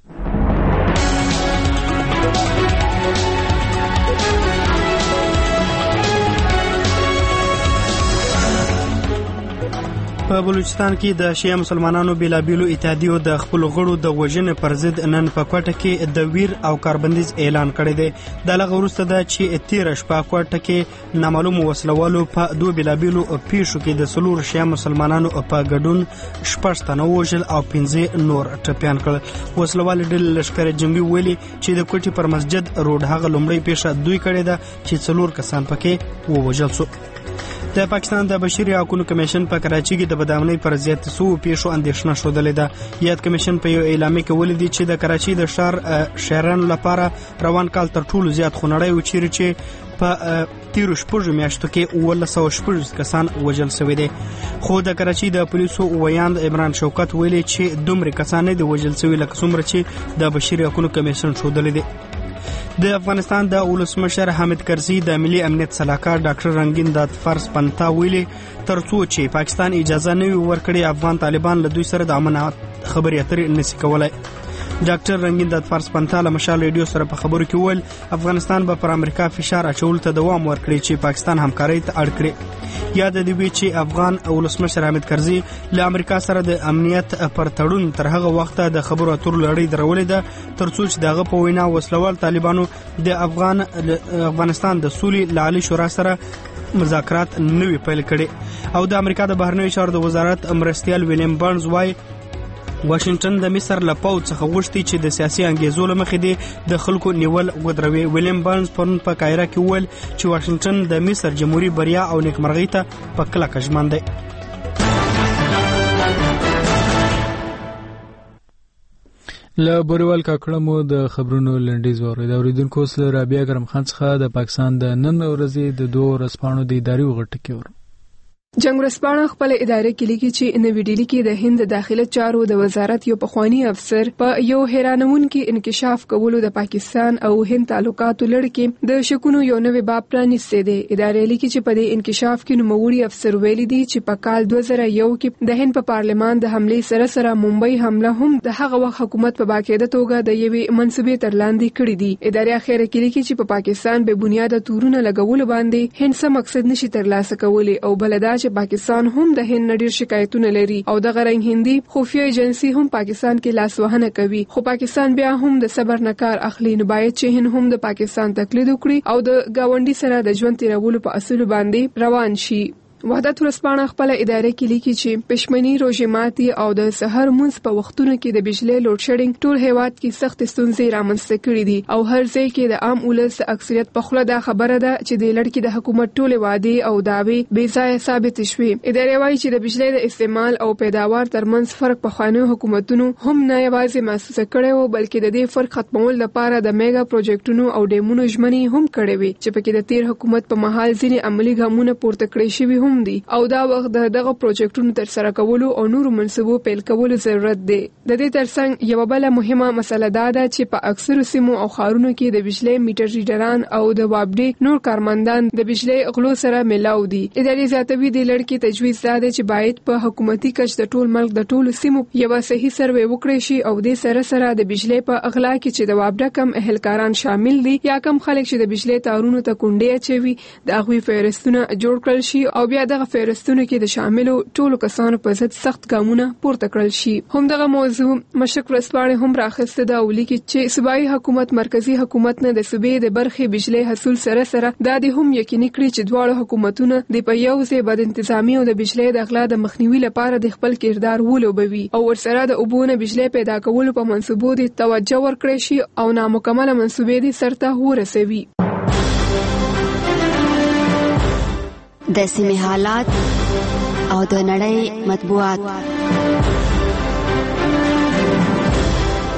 [SPEAKER 23] په بلوچستان کې د شیعه مسلمانانو بیلابیلو اتحادیو د خپل غړو د وژنې پر ضد نن په کوټه کې د ویر او کاربندیز اعلان کړی دی د لغه وروسته د چې تیر شپه کوټه کې نامعلوم وسلوالو په دوه بیلابیلو پیښو کې د سلور شیعه مسلمانانو په ګډون شپږ تنه وژل او پنځه نور ټپيان کړل وسلوال ډېر لشکره جنگي ویلي چې د کوټې پر مسجد روډ هغه لومړی پیښه دوی کړې ده چې څلور کسان پکې ووژل شو د پاکستان د بشري حقوقو کمیشن په کراچۍ کې د بدامنۍ پر ضد سو پیښو اندېښنه شودلې ده یاد کمیشن په یو اعلامیه کې ولیدي چې د کراچۍ د شهر شهرانو لپاره روان کال تر ټولو زیات خونړی و چې په تیرو شپږو میاشتو کې اوولس سوه شپږ کسان وژل شوي دي خو د کراچۍ د پولیسو ویاند عمران شوکت ویلي چې دومره کسان نه دي وژل شوي لکه څومره چې د بشري حقوقو کمیشن شودلې دي د افغانستان د ولسمشر حامد کرزي د ملي امنیت سلاکار ډاکټر رنگین دادفارس پنتا ویلي ترڅو چې پاکستان اجازه نه ورکړي افغان طالبان له دوی سره د امن خبرې اترې نشي کولای ډاکټر رنگین دادفارس پنتا له مشال ریډیو سره په خبرو کې ویل افغانستان به پر امریکا فشار اچول ته دوام ورکړي چې پاکستان همکاري ته اړ کړي یاد دی چې افغان ولسمشر حامد کرزي له امریکا سره د امنیت پر تړون تر هغه وخته د خبرو اترو لړۍ درولې ده ترڅو چې دغه په وینا وسلوال طالبانو د افغان افغانستان د سولې لعلي شورا سره مذاکرات نوي پیل کړي او د امریکا د بهرنیو چارو د وزارت مرستیال ویلیم بارنز وايي واشنگټن د مصر له پوځ څخه غوښتي چې د سیاسي انګیزو له مخې دی د خلکو نیول ودروي ویلیم بارنز پرون په قاهره کې وویل چې واشنگټن د مصر جمهوریت بریا او نیکمرغۍ ته په کلکه ژمن دی
[SPEAKER 1] له بروال کاکړه مو د خبرونو لنډیز واورید اوریدونکو سره رابعه کرم خان څخه د پاکستان د نن ورځې د دوه ورځپاڼو د اداري وغټ کې ور
[SPEAKER 2] جنگ ورځپاڼه خپل ادارې کې لیکي چې نوې ډیلي کې د هند داخله چارو د وزارت یو پخوانی افسر په یو حیرانونکي انکشاف کولو د پاکستان او هند تعلقاتو لړ کې د شکونو یو نوې باب پرانیسته دی ادارې لیکي چې په دې انکشاف کې نوموړي افسر ویلي دی چې په کال دوه زره یو کې د هند په پارلمان د حمله سره سره ممبئی حمله هم د هغه وخت حکومت په باقاعده توګه د یوې منصبې تر لاندې کړې دي ادارې اخیره کې لیکي چې په پاکستان به بنیاد تورونه لګول باندې هند څه مقصد نشي ترلاسه کولی او بلدا چې پاکستان هم د هند نړۍ شکایتونه لري او د غرنګ هندي خفیه ایجنسی هم پاکستان کې لاسوهنه کوي خو پاکستان بیا هم د صبر نه کار اخلي نو باید چې هند هم د پاکستان تقلید وکړي او د گاونډي سره د ژوند تیرولو په اصول باندې روان شي وحدت ورځپاڼه خپل ادارې کې لیکي چې پښمنی روزه ماتي او د سحر مونږ په وختونو کې د بجلی لوډ شیډینګ ټول هیواد کې سخت ستونزې رامنځته کړې دي او هر ځای کې د عام ولس اکثریت په خله دا خبره ده چې د لړ کې د حکومت ټول وعده او داوی بې ځای ثابت شوي ادارې وايي چې د بجلی د استعمال او پیداوار ترمنځ فرق په خوانو حکومتونو هم نه یوازې محسوسه کړي وو بلکې د دې فرق ختمول لپاره د میگا پروجیکټونو او ډیمونو ژمنې هم کړې وي چې پکې د تیر حکومت په محل ځینې عملی ګامونه پورته کړی شوي هم دي او دا وخت د دغه پروجیکټونو تر سره کولو او نورو منصبو پیل کولو ضرورت دی د دې ترڅنګ یو بل مهمه مسله دا ده چې په اکثرو سیمو او ښارونو کې د بجلی میټر ریډران او د وابډي نور کارمندان د بجلی غلو سره ملاو دي ادارې زیاتوي د لړ کې تجویز دا چې باید په حکومتي کچ د ټول ملک د ټولو سیمو یو صحیح سروې وکړي شي او د سره سره د بجلی په اغلا کې چې د وابډه کم اهلکاران شامل دي یا کم خلک چې د بجلی تارونو ته کونډې اچوي د هغوی فهرستونه جوړ کړل شي او بیا دغه فهرستونه کې د شاملو ټولو کسانو په ضد سخت ګامونه پورته کړل شي هم دغه موضوع مشرق ورځپاڼه هم راخسته دا ولیکي چې صوبایي حکومت مرکزی حکومت نه د صوبې د برخې بجلی حصول سره سره د دې هم یقیني کړی چې دواړو حکومتونه د په یو ځای بد انتظامی او د بجلی د اغلا د مخنیوي لپاره د خپل کردار ولوبوي او ورسره د اوبونه بجلی پیدا کولو په منصوبو د توجه ورکړي شي او نامکمله منصوبې د سرته ورسوي
[SPEAKER 6] د سیمې حالات او د نړۍ مطبوعات.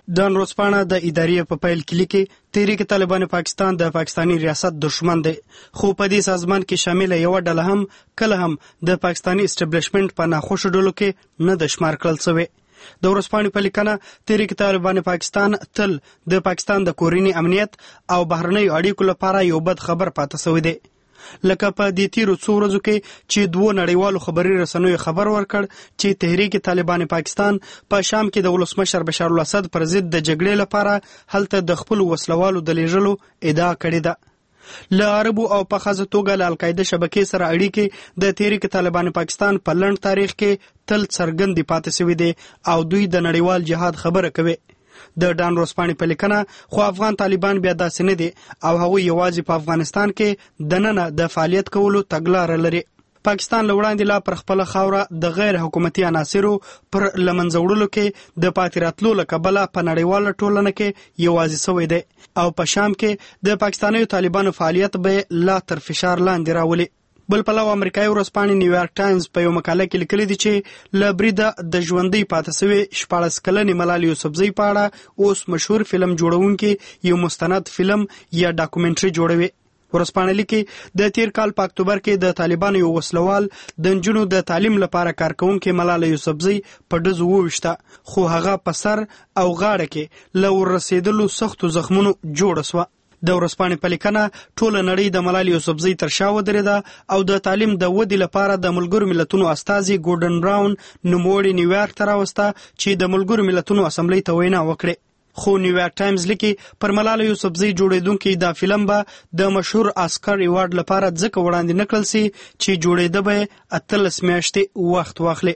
[SPEAKER 23] ډان ورځپاڼه د ادارې په پیل کې لیکي تحریک طالبان پاکستان د پاکستانی ریاست دشمن دی، خو په دې سازمان کې شامل یو ډله هم کله هم د پاکستانی اسټابلیشمنت په ناخوښو ډلو کې نه د شمار کړل شوی. د ورځپاڼې په لیکنه تحریک طالبان پاکستان تل د پاکستان د کورني امنیت او بهرنیو اړیکو لپاره یو بد خبر پاتې شوی دی. لکه په دې تیرو څو ورځو کې چې دوه نړیوالو خبري رسنیو خبر ورکړ چې تحریک طالبان پاکستان په شام کې د ولسمشر بشار الاسد پر ضد د جګړې لپاره هلته د خپل وسلوالو د لیږلو ادعا کړې ده. له عربو او په خاصه توګه له القاعده شبکې سره اړیکې د تحریک طالبان پاکستان په لنډ تاریخ کې تل څرګندې پاتې شوې دي او دوی د نړیوال جهاد خبره کوي. د ډان ورځپاڼې په لیکنه خو افغان طالبان بیا داسې نه دي او هغوی یوازې په افغانستان کې دننه د فعالیت کولو تګلاره لري. پاکستان له وړاندې لا پر خپله خاوره د غیر حکومتي عناصرو پر له منځه وړلو کې د پاتې راتلو له کبله په نړیواله ټولنه کې یوازې شوی دی او په شام کې د پاکستانیو طالبانو فعالیت به لا تر فشار لاندې راولي. بل پلو امریکایي ورځپاڼې نیویارک ټایمز په یو مقاله کې لیکلي دي چې له بریده د ژوندۍ پاتې شوې شپاړس کلنې ملالۍ یوسفزۍ په اړه اوس مشهور فلم جوړونکي یو مستند فلم یا ډاکومنټري جوړوي. ورځپاڼه لیکي د تیر کال په اکتوبر کې د طالبانو یو وسلوال د نجونو د تعلیم لپاره کار کوونکې ملالۍ یوسفزۍ په ډزو وویشته، خو هغه په سر او غاړه کې له ورسېدلو سختو زخمونو جوړه سوه. د ورځپاڼې په لیکنه ټوله نړۍ د ملالۍ یوسفزۍ تر شا ودرېده او د تعلیم د ودې لپاره د ملګرو ملتونو استازي ګورډن براون نوموړی نیویارک ته راوسته چې د ملګرو ملتونو اسمبلۍ ته وینا وکړي. خو نیویارک ټایمز لیکي پر ملالۍ یوسفزۍ جوړېدونکی دا فلم به د مشهور آسکر ایوارډ لپاره ځکه وړاندې نه کړل سي چې جوړېده به اتلس میاشتې وخت واخلي.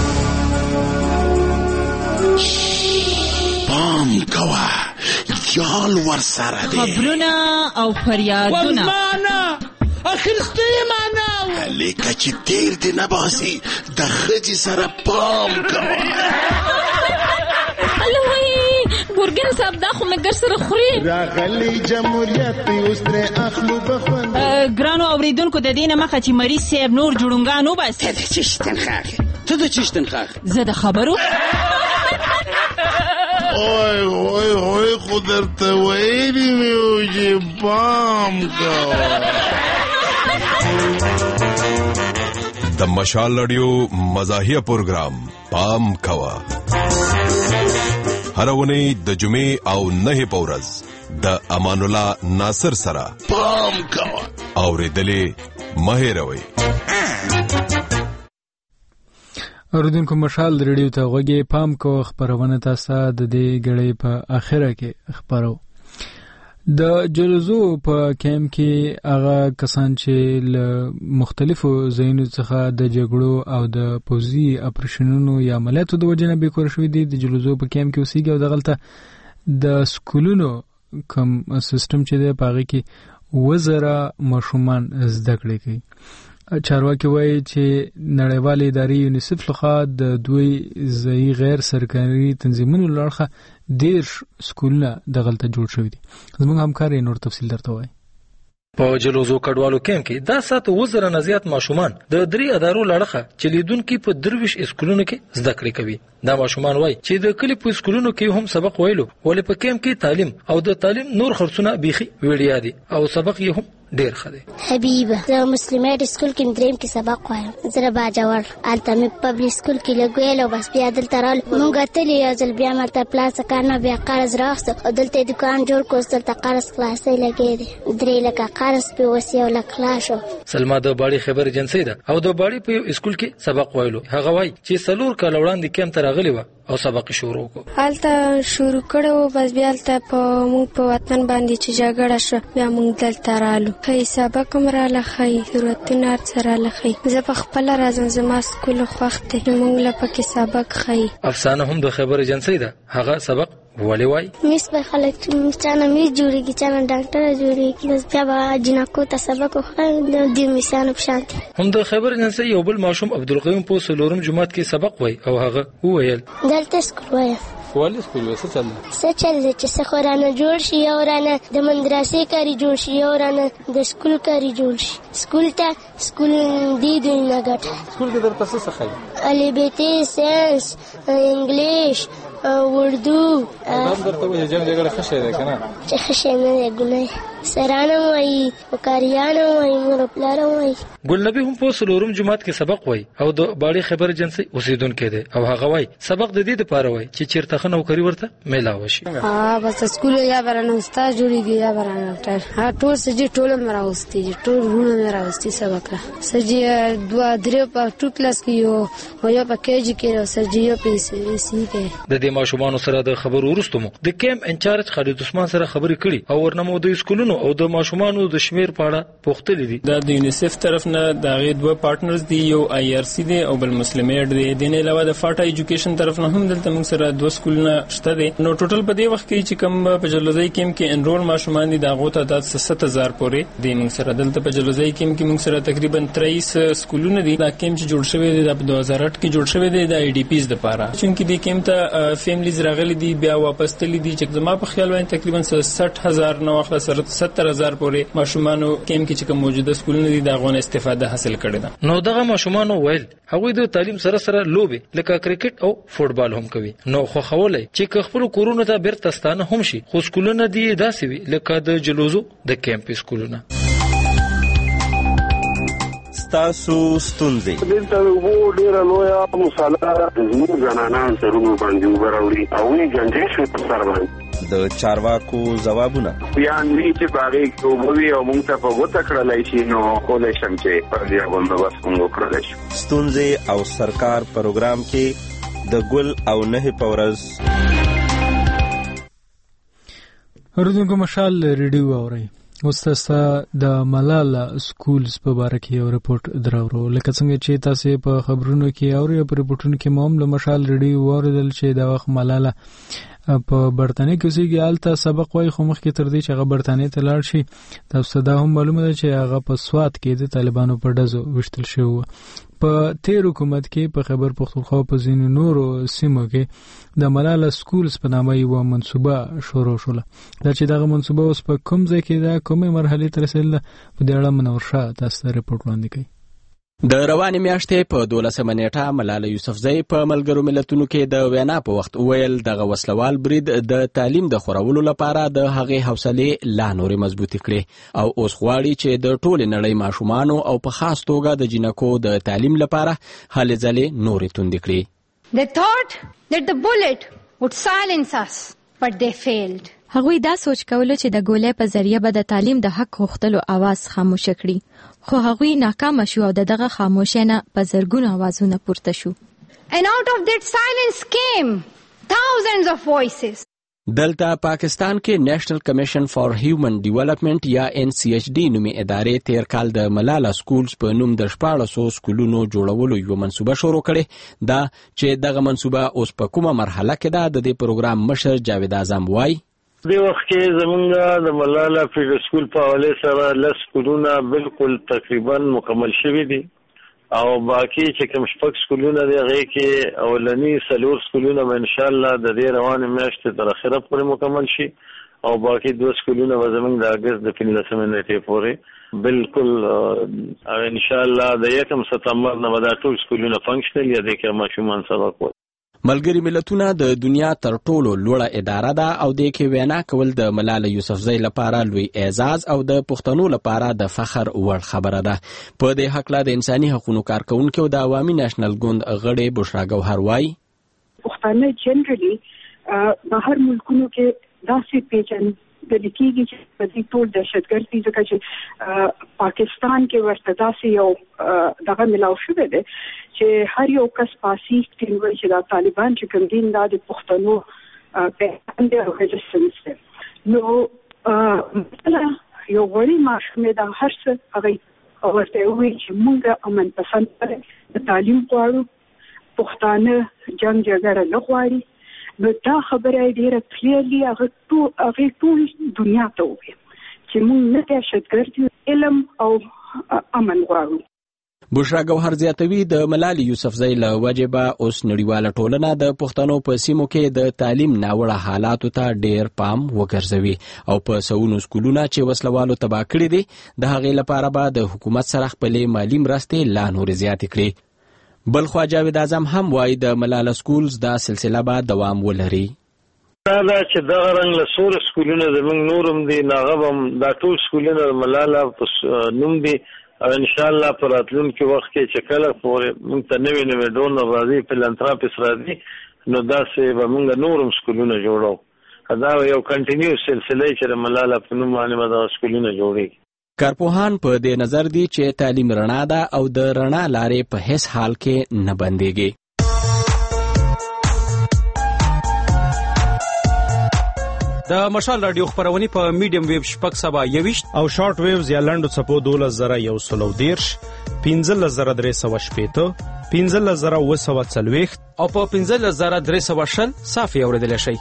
[SPEAKER 3] پام کوه یال ور سره دی
[SPEAKER 4] خبرونه او فریادونه
[SPEAKER 3] والمانا اخرستی مانا لیکه چې تیر دی نباسی د خجی سره پام کوه.
[SPEAKER 4] الوی ګورګین صاحب دا خو مګر سره خوري
[SPEAKER 3] راغلی جمهوریت اوس ترې اخلو بخوند.
[SPEAKER 4] ګرانو اوریدونکو د دې نه مخه چې مریض صاحب نور جوړونګان وباسي.
[SPEAKER 3] ته د چشتن خاخ ته د چشتن خاخ
[SPEAKER 4] زه د خبرو
[SPEAKER 3] اوی اوی اوی خود درته ویلی میو چې پام کوه.
[SPEAKER 8] د مشال رادیو مزاحیه پروګرام پام کوه هر اونۍ د جمعې او نهه په ورځ د امان الله ناصر سره
[SPEAKER 3] پام کوه
[SPEAKER 8] اورېدلې مه هېروئ.
[SPEAKER 1] اوریدونکو مشال رادیو ته غوږی پام کوه خبرونه تاسو د دې غړې په اخره کې خبرو. د جلوزو په کیمپ کې هغه کسان چې له مختلفو ځایونو څخه د جګړو او د پوځي اپریشنونو یا عملیاتو د وجې نه بیکور شوي دي د جلوزو په کیمپ کې اوسېږي او دغلته د سکولونو کوم سیستم چې دی په هغې کې اووه زره ماشومان زده کړې کوي. چارواکي وایي چې نړیوالې ادارې یونیسف لخوا د دوی ځایي غیر سرکاري تنظیمونو له اړخه دېرش سکولونه دغلته جوړ شوي دي. زموږ همکار یې نور تفصیل درته وایي.
[SPEAKER 9] په جلوزو کډوالو کیمپ کې دا سات اووه زره نه زیات ماشومان د درې ادارو له اړخه چې لیدونکي په درویشت اسکولونو کې زده کړې کوي. دا ماشومان وایي چې د کلي په اسکولونو کې هم سبق ویلو ولې په کیمپ کې تعلیم او د تعلیم نور خرڅونه بیخي ویړیا دي او سبق یې هم ډیر ښه دی.
[SPEAKER 25] حبیبه زه مسلمات اسکول کې دریم کې سبق وایم. زه باجوړ هلته مې پبلک اسکول کې لږ ویل او بس بیا دلته راغلو. موږ اتلې یو ځل بیا مالته پلاسه کار نه بیا قرض راوستو او دلته دکان جوړ کړو. دلته قرض خلاصۍ لګې دی درې لکه قرض پې اوس یو لک خلاص شو.
[SPEAKER 9] سلما د باړې خبر ایجنسۍ ده او د باړې په یو اسکول کې سبق ویلو. هغه وایي چې څلور کاله وړاندې کیمپ ته راغلې وه او سبق شروع کو.
[SPEAKER 26] هلته شروع کړو بس بیا هلته په موږ په وطن باندې چې جګړه شوه بیا موږ دلته رالو. ښایي سبق هم راله ښایي ضرورتونه هر څه راله ښایي. زه په خپله راځم زما سکول خوښ دی موږ له پکې سبق ښایي.
[SPEAKER 9] افسانه هم د خبر ایجنسۍ ده. هغه سبق ولې وایي
[SPEAKER 25] میس به خلک چانه میس جوړېږي چانه ډاکټره جوړېږي بس بیا به جنکو ته سبق وښایي د دې میسانو په شان.
[SPEAKER 9] هم د خبر ایجنسۍ یو بل ماشوم عبدالقیوم په څلورم جومات کې سبق وایي او هغه وویل
[SPEAKER 25] دلته سکول وایم.
[SPEAKER 9] ولې سکول وایي څه چل دی؟
[SPEAKER 25] څه چل دی چې څه خو رانه جوړ شي یو رانه د مدرسې کاري جوړ شي یو رانه د سکول کاري جوړ شي. سکول ته سکول دی دوی نه ګټه.
[SPEAKER 9] سکول کې درته څه ښایي؟
[SPEAKER 25] الفبې ساینس انګلیش اردو
[SPEAKER 5] هم درته وایي جنګ جګړه ښه شی دی که نه؟
[SPEAKER 25] چې ښه شی نه دی ګلای سرانه وایي وکاریانه وایي مور پلاره وایي.
[SPEAKER 9] ګلنبي هم په څلورم جماعت کې سبق وایي او د باړې خبر جنسي اوسیدونکی دی او هغه وایي سبق د دې دپاره وایي چې چېرته ښه نوکري ورته میلاوه شي.
[SPEAKER 26] ها بس سکول یا برانه استاد جوړېږي یا برانه ډاکټر. ها ټول سجي ټول مې راوستي ټول وروڼه مې راوستي سبق را سجي دوه درې په ټو کلاس کې یو او یو په کېجي کې او سجي یو په سی کې.
[SPEAKER 9] د دې ماشومانو سره د خبرو وروسته مو د کیمپ انچارج خالد عثمان سره خبرې کړي او ورنه مو د سکولونو او د ماشومانو د شمیر په اړه پوښتلي دي.
[SPEAKER 11] دا د یونیسف طرف نه د هغې دوه پارټنرز دي یو آی آر سی دی او بل مسلم ایډ دی. د دې علاوه د فاټا ایجوکیشن طرف نه هم دلته موږ سره دوه سکولونه شته دي. نو ټوټل په دې وخت کې چې کوم په جلوزۍ کیمپ کې انرول ماشومان دي د هغو تعداد ست هزار پورې دی. موږ سره دلته په جلوزۍ کیمپ کې موږ سره تقریبا تریس سکولونه دي. دا کیمپ چې جوړ شوی دی د دوه هزار اټ کې جوړ شوی دی د آی ډي پیز لپاره چونکې دې کیمپ ته فیملیز راغلي دي بیا واپس تللي دي چې زما په خیال باندې تقریبا سټ هزار نه واخله سره ستر هزار پورې ماشومانو کیمپ کې چې کوم موجوده سکولونه دي دا غوونه استفاده حاصل کړي ده.
[SPEAKER 9] نو دغه ماشومانو ویل هغوی د تعلیم سره سره لوبې لکه کرکټ او فوټبال هم کوي. نو خو خولی چې خپل کورونو ته بیرته ستانه هم شي خو سکولونه دي داسې وي لکه د جلوزو د کیمپ سکولونه.
[SPEAKER 13] تاسو ستونزې
[SPEAKER 24] دلته وو ډیره لویه مساله زموږ زنانان سرونو باندې وبراوړي او یې ګنجې شو په سر باندې
[SPEAKER 13] د چارواکو ځوابونه
[SPEAKER 24] بیان وی چې باغې کوبوي او موږ ته په وته کړلای شي نو کولای شم چې پر دې باندې بس موږ کړلای شو.
[SPEAKER 13] ستونزې او سرکار پروګرام کې د ګل او نه پورز
[SPEAKER 1] اوریدونکو مشال ریډیو اورئ. اوس تاسو د ملاله سکولز په باره کې یو رپورټ دراوړو. لکه څنګه چې تاسو په خبرونو کې اورئ په رپورټونو کې مو هم له مشال ریډیو واوریدل چې د وخت ملاله په برتانیې کې اوسېږي هلته سبق وایي خو مخکې تر دې چې هغه برتانیې ته لاړ شي تاسو دا هم معلومه ده چې هغه په سوات کې د طالبانو په ډزو ویشتل شوی و. په تیر حکومت کې په خیبر پختونخوا په ځینو نورو سیمو کې د ملاله سکولز په نامه یوه منصوبه شروع شوله. دا چې دغه منصوبه اوس په کوم ځای کې ده کومې مرحلې ته رسېدله په دې اړه منور شاه تاسو ته رپورټ وړاندې کوي.
[SPEAKER 14] د روانې میاشتې په دولسمه نیټه ملاله یوسفزۍ په ملګرو ملتونو کې د وینا په وخت وویل دغه وسلوال برید د تعلیم د خورولو لپاره د هغې حوصلې لا نورې مضبوطې کړې او اوس غواړي چې د ټولې نړۍ ماشومانو او په خاص توګه د جینکو د تعلیم لپاره هلې ځلې نورې توندې کړي.
[SPEAKER 15] They thought that the bullet would silence us, but they failed.
[SPEAKER 19] هغوی دا سوچ کولو چې د ګولۍ په ذریعه به د تعلیم د حق غوښتلو आवाज خاموش کړي خو هغوی ناکام شو او دغه خاموشۍ نه په زرګونو आवाजونه پورته شو.
[SPEAKER 15] And out of that silence came thousands of voices.
[SPEAKER 14] دلته پاکستان کې نېشنل کمیشن فار هیومن ډیولپمنٹ یا ان سی ایچ ډي نومي ادارې تیر کال د ملاله سکولز په نوم د شپاړسو سکولونو جوړولو یو منصوبه شروع کړې ده چې دغه منصوبه اوس په کومه مرحله کې ده. د دې پروګرام مشر جاوید اعظم وایي
[SPEAKER 16] دې وخت کې زمونږ د ملاله پری سکول په حواله سره لس سکولونه بالکل تقریبا مکمل شوي دي او باقي چې کوم شپږ سکولونه دي هغه کې اولنی څلور سکولونه ان شاء الله د دې روانې میاشتې تر اخره پورې مکمل شي او باقي دوه سکولونه به زمونږ د اگست د پنځلسمې نیټې پورې بالکل ان شاء الله د یکم ستمبر نه به دا ټول سکولونه فنکشنل یا د کې ماشومان سبق وایي.
[SPEAKER 14] ملګری ملتونه د دنیا تر ټولو لوړه اداره ده او د کې وینا کول د ملاله یوسفزۍ لپاره لوی اعزاز او د پښتنو لپاره د فخر وړ خبره ده. په دې حق لا د انساني حقوقو کارکونکو د عوامي نېشنل ګوند غړي بشرا ګوهر وایي
[SPEAKER 27] پښتانه جنرالي بهر ملکونو کې داسې پیژن د لیکيږي چې په دې ټول دهشتګرد دي ځکه چې پاکستان کې ورته داسې یو دغه ملاو شوی دی چې هر یو کس پاسي ټینګوي چې دا طالبان چې کوم دین دا د پښتنو په اند او ريزيستنس دی. نو مثلا یو وړي ماشومه دا هر څه هغه ورته وی چې موږ امن پسند د تعلیم غواړو پښتانه جنگ جګړه نه غواړي. نو دا خبره ډیره کلیرلی هغه ټول هغه ټول دنیا ته وایي چې موږ نه دهشتګرد علم او امن غواړو.
[SPEAKER 14] بشرا ګوهر زیاتوي د ملالي یوسفزۍ له وجبه اوس نړیواله ټولنه د پښتنو په سیمو کې د تعلیم ناوړه حالاتو ته ډیر پام وګرځوي او په سونو سکولونه چې وسلوالو تباه کړي دي د هغې لپاره به د حکومت سره خپلې مالي مرستې لا نورې زیاتې کړي. بلخوا جاوید اعظم هم وایي د ملاله سکولز دا سلسله به دوام ولري.
[SPEAKER 16] دا دا چې دغه رنګ له سور سکولونه زموږ نورم دي ناغه هم دا ټول سکولونه ملاله نوم دي او ان شاء الله په راتلونکي وخت کې چې کله پورې موږ ته نوې نوې ډونر راځي فلانتراپیس راځي نو داسې به موږ نورم سکولونه جوړو دا یو کنټینیو سلسله چې ملاله په نوم باندې به دغه سکولونه جوړېږي.
[SPEAKER 14] کارپوهان په دې نظر دي چې تعلیم رڼا ده او د رڼا لارې په هیڅ حال کې نه بندېږي.
[SPEAKER 7] د مشال رادیو خبرونه په میډیم ویو شپږ سبا یويشت او شارټ ویوز یا لنډو څپو دولس زره یو سلو دیرش پنځلس زره درې سوه شپېته پنځلس زره اووه سوه څلوېښت او په پنځلس زره درې سوه شل صافي اورېدلی شئ.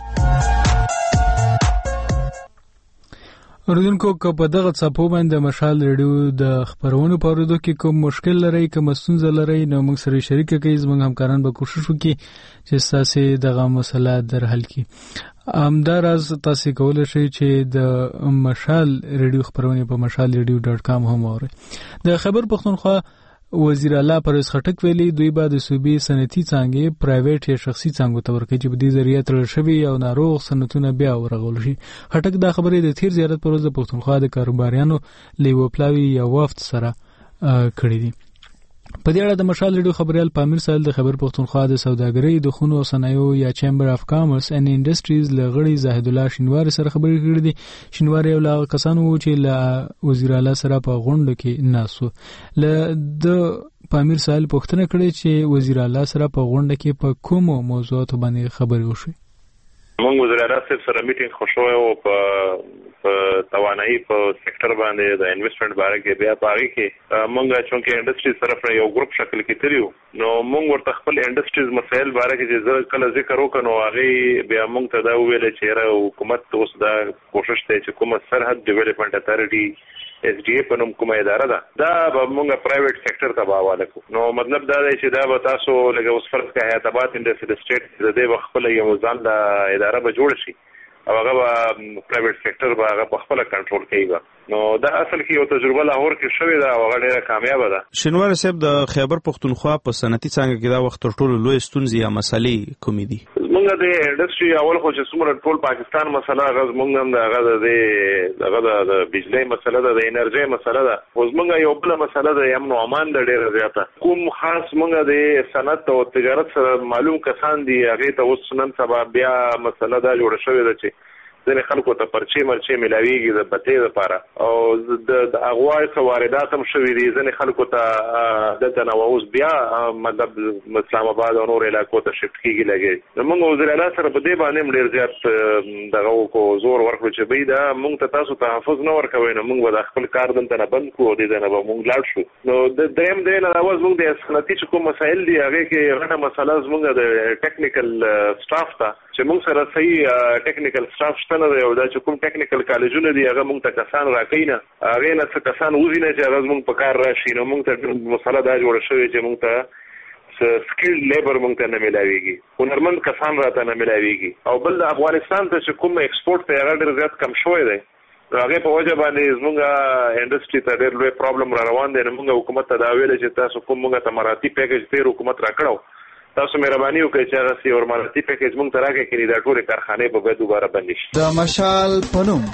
[SPEAKER 1] اوریدونکو که په دغه څپو باندې مشال ریډیو د خبرونو په اورېدو کې کوم مشکل لرئ کوم ستونزه لرئ نو موږ سره شریک کړئ. زموږ همکاران به کوشش وکړي چې ستاسې دغه مسله در حل کړي. همداراز تاسو کولی شئ چې د مشال ریډیو خبرونه په مشال ریډیو ډاټ کام هم اورئ. د خبر پښتونخوا وزیر اعلی پرویز خټک ویلي دوی به د صوبې صنعتي څانګې پرایویټ یا شخصي څانګو ته ورکړي چې په دې ذریعه تړل شوي او ناروغ صنعتونه بیا ورغول شي. خټک دا خبرې د تیر زیارت پر ورځ د پښتونخوا د کاروباریانو له یوه پلاوي یا وفد سره کړي دي. په دې اړه د مشال ریډیو خبريال پامیر سایل د خبر پښتونخوا د سوداګرۍ د خونو او صنایعو یا چیمبر اف کامرس ان انډستریز لغړی زاهد الله شینواری سره خبرې کړې دي. شینواری یو لا کسانو چې له وزیر اعلی سره په غونډه کې ناسو له د پامیر سایل پوښتنه کړې چې وزیر اعلی سره په غونډه کې په کومو موضوعاتو باندې خبرې وشي.
[SPEAKER 10] موږ وزیر اعلی سره میټینګ خوشو او په په توانایي په سېکټر باندې د انویسټمنټ باره کې بیا پاره کې موږ چونکه انډستریز طرف نه یو ګروپ شکل کې تریو نو موږ ورته خپل انډستریز مسایل باره کې چې کله ذکر وکړو هغه بیا موږ ته دا ویل چې حکومت اوس دا کوشش کوي چې کومه سرحد ډیولپمنٹ اتھارټي اس ډي اے په نوم کومه اداره ده دا به موږ پرایویټ سېکټر ته حواله کوو. نو مطلب دا دی چې دا به تاسو لکه اوس فرض کړئ حیاتاباد انډستریل سټیټ د دې خپل یو ځان د اداره به جوړ شي او هغه پرایویټ سېکټر به هغه په خپل کنټرول کوي. نو دا اصل کې یو تجربه لاهور کې شوې ده او هغه ډېره کامیابه ده.
[SPEAKER 7] شینواری صاحب د خیبر پښتونخوا په صنعتي څانګه کې دا وخت تر ټولو لوی ستونزې یا مسلې کومې دي؟
[SPEAKER 10] موږ د انډستری اول خو چې څومره ټول پاکستان مسله هغه موږ هم د هغه د هغه د بجلی مسله ده د انرژي مسله ده. اوس موږ یو بل مسله ده امن او امان د ډېره زیاته کوم خاص موږ د صنعت او تجارت سره معلوم کسان دي هغه ته اوس نن سبا بیا مسله دا جوړه شوې ده چې ځینې خلکو ته پرچې مرچې ملاویږي د بتې لپاره او د اغوای واردات هم شوي دي. ځینې خلکو ته دلته نه اوس بیا مطلب اسلام آباد او نور علاقو ته شفټ کېږي لګي. نو موږ وزیر اعلی سره په دې باندې هم ډېر زیات دغه وکړو زور ورکړو چې بی دا موږ ته تاسو تحفظ نه ورکوئ نو موږ به د خپل کار دلته نه بند کړو او دې نه به موږ لاړ شو. نو د دریم دی نه اواز موږ د صنعتي چې کوم مسایل دي هغه کې غټه مسله زموږ د ټیکنیکل سټاف ته چې موږ سره صحیح ټیکنیکل سټاف شته نه دی او دا چې کوم ټیکنیکل کالجونه دي هغه موږ ته کسان راکوي نه هغې نه څه کسان وځي نه چې هغه زموږ په کار راشي. نو موږ ته مسله دا جوړه شوې چې موږ ته سکیلډ لیبر موږ ته نه ملاویږي هنرمند کسان راته نه ملاویږي او بل د افغانستان ته چې کوم ایکسپورټ ته هغه ډېر زیات کم شوی دی هغې په وجه باندې زموږ انډسټري ته ډېر لوی پرابلم را روان دی. نو موږ حکومت ته دا ویلی چې تاسو کوم موږ ته مراتي پیکج تیر حکومت را کړو تاسو مهرباني وکړئ چې هغه سی ورمالتي پیکج موږ ته راکړئ کړي دا ټولې کارخانې به بیا دوباره بندې شي.
[SPEAKER 17] د مشال په نوم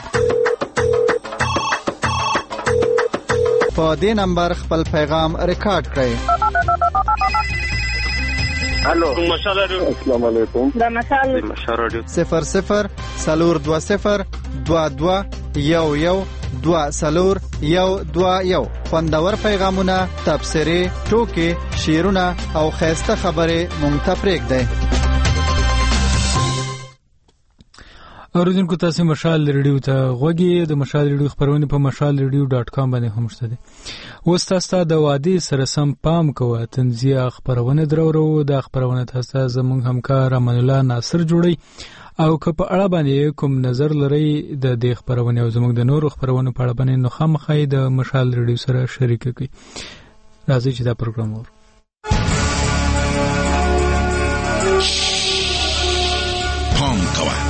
[SPEAKER 17] په دې نمبر خپل پیغام ریکارډ کړئ.
[SPEAKER 24] الو مشال رادیو السلام علیکم
[SPEAKER 25] د مشال
[SPEAKER 24] مشال رادیو
[SPEAKER 17] صفر صفر سلور دو صفر دو دو یو یو دو سلور یو دو یو خوندور پیغامونه تبصرې ټوکې شعرونه او خیسته خبرې مونږ ته پرېږدئ.
[SPEAKER 1] اوریدونکو تاسو مشال ریډیو ته غوږی د مشال ریډیو خبرونه په مشال ریډیو ډاټ کام باندې هم شته دي. اوس تاسو د وادي سره سم پام کوه تنزیه خبرونه درورو د خبرونه تاسو زموږ همکار امان الله ناصر جوړي او که په اړه باندې کوم نظر لري د دې خبرونه او زموږ د نورو خبرونه په اړه باندې نو خامخای د مشال ریډیو سره شریک کړئ. راځي چې دا پروګرام ور
[SPEAKER 3] پام کوه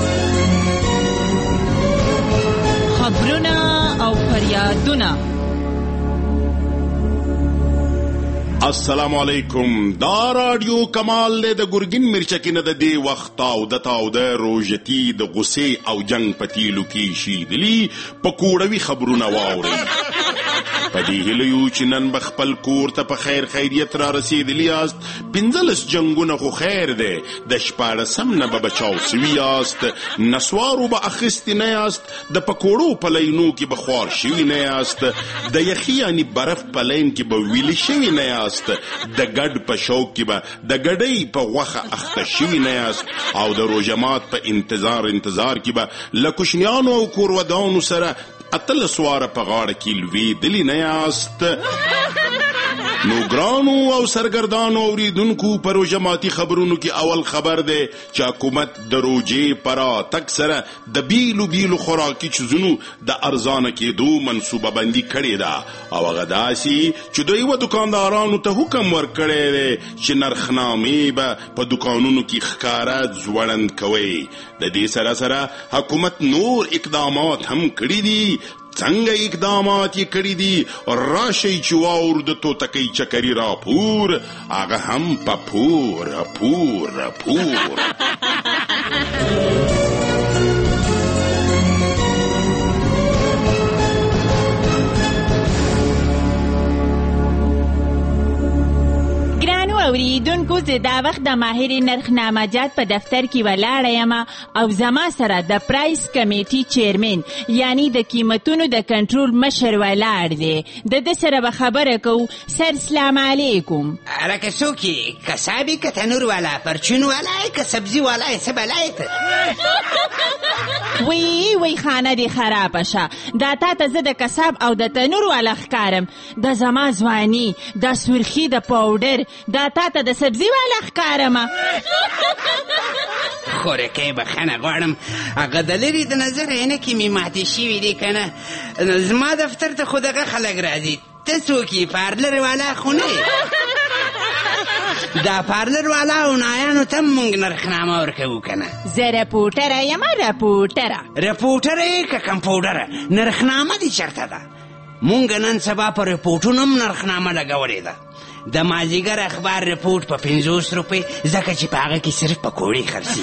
[SPEAKER 4] خبرونه او فریادونه
[SPEAKER 3] السلام علیکم. دا رادیو کمال له د ګورګین مرچکینه د دی وخت او د تاو د روجتی د غصې او جنگ پتیلو کې شي دلی پکوړوي خبرونه واوري. پدې هلیو چې نن بخپل کور ته په خیر خیریت را رسیدلی است. پنځلس جنگونه خو خیر ده د شپاړه سم نه به بچاو سوي است. نسوارو به اخیست نه است. د پکوړو په لینو کې بخوار شوی نه است. د یخی یعنی برف په لین کې به ویلی شوی نه است. د ګډ په شوق کې به د ګډۍ په غوخه اخته شوی نه است. او د روژمات په انتظار انتظار کې به له کوشنیانو او کورودانو سره اتل سواره په غاړه کې لویدلی نه یاست. نو ګرانو او سرګردانو اوریدونکو په روژماتي خبرونو کې اول خبر دی چې حکومت د روژې پر راتګ سره د بیلو بیلو خوراکي چیزونو د ارزانه کېدو منصوبه بندي کړې ده. او هغه داسې چې دوی و دکاندارانو ته حکم ورکړی دی چې نرخنامې به په دکانونو کې ښکاره ځوړند کوي. د دې سره سره حکومت نور اقدامات هم کړي دي. څنګه اقدامات یې کړي دي راشئ چې واور د توتکۍ چکري راپور هغه هم په پور پور پور.
[SPEAKER 4] اوریدونکو زه دا وخت د ماهر نرخنامه جات په دفتر کې ولاړه یم او زما سره د پرایس کمیټي چیرمن یعنی د قیمتونو د کنټرول مشر ولاړ دی. د ده سره به خبره کوو. سر سلام علیکم.
[SPEAKER 2] لکه څوک یې؟ کسابي که تنور والا پرچون والا که سبزي والا څه بلای ته؟
[SPEAKER 4] وی وی خانه دې خرابه شه. دا تا ته زه د کساب او د تنور والا ښکارم. د زما ځواني د سرخي د پاوډر دا تا ته د سبزي والا ښکارمه.
[SPEAKER 2] خورکۍ بخښنه غواړم هغه د لرې د نظر عینکې مې ماتې شوي دي که نه. زما دفتر ته خو دغه خلک راځي. ته څوک یې؟ پارلر والا خو نه یې؟ دا پارلر والا او نایانو ته مونږ نرخنامه ورکوو که نه.
[SPEAKER 4] زه رپوټره یم رپوټره.
[SPEAKER 2] رپوټره یې که کمپوډره؟ نرخنامه دې چېرته ده؟ مونږ نن سبا په رپوټونو هم نرخنامه لګولې ده. د مازدیګر اخبار رپورټ په پنځوس روپۍ ځکه چې په هغه کې صرف پکوړې خرڅي.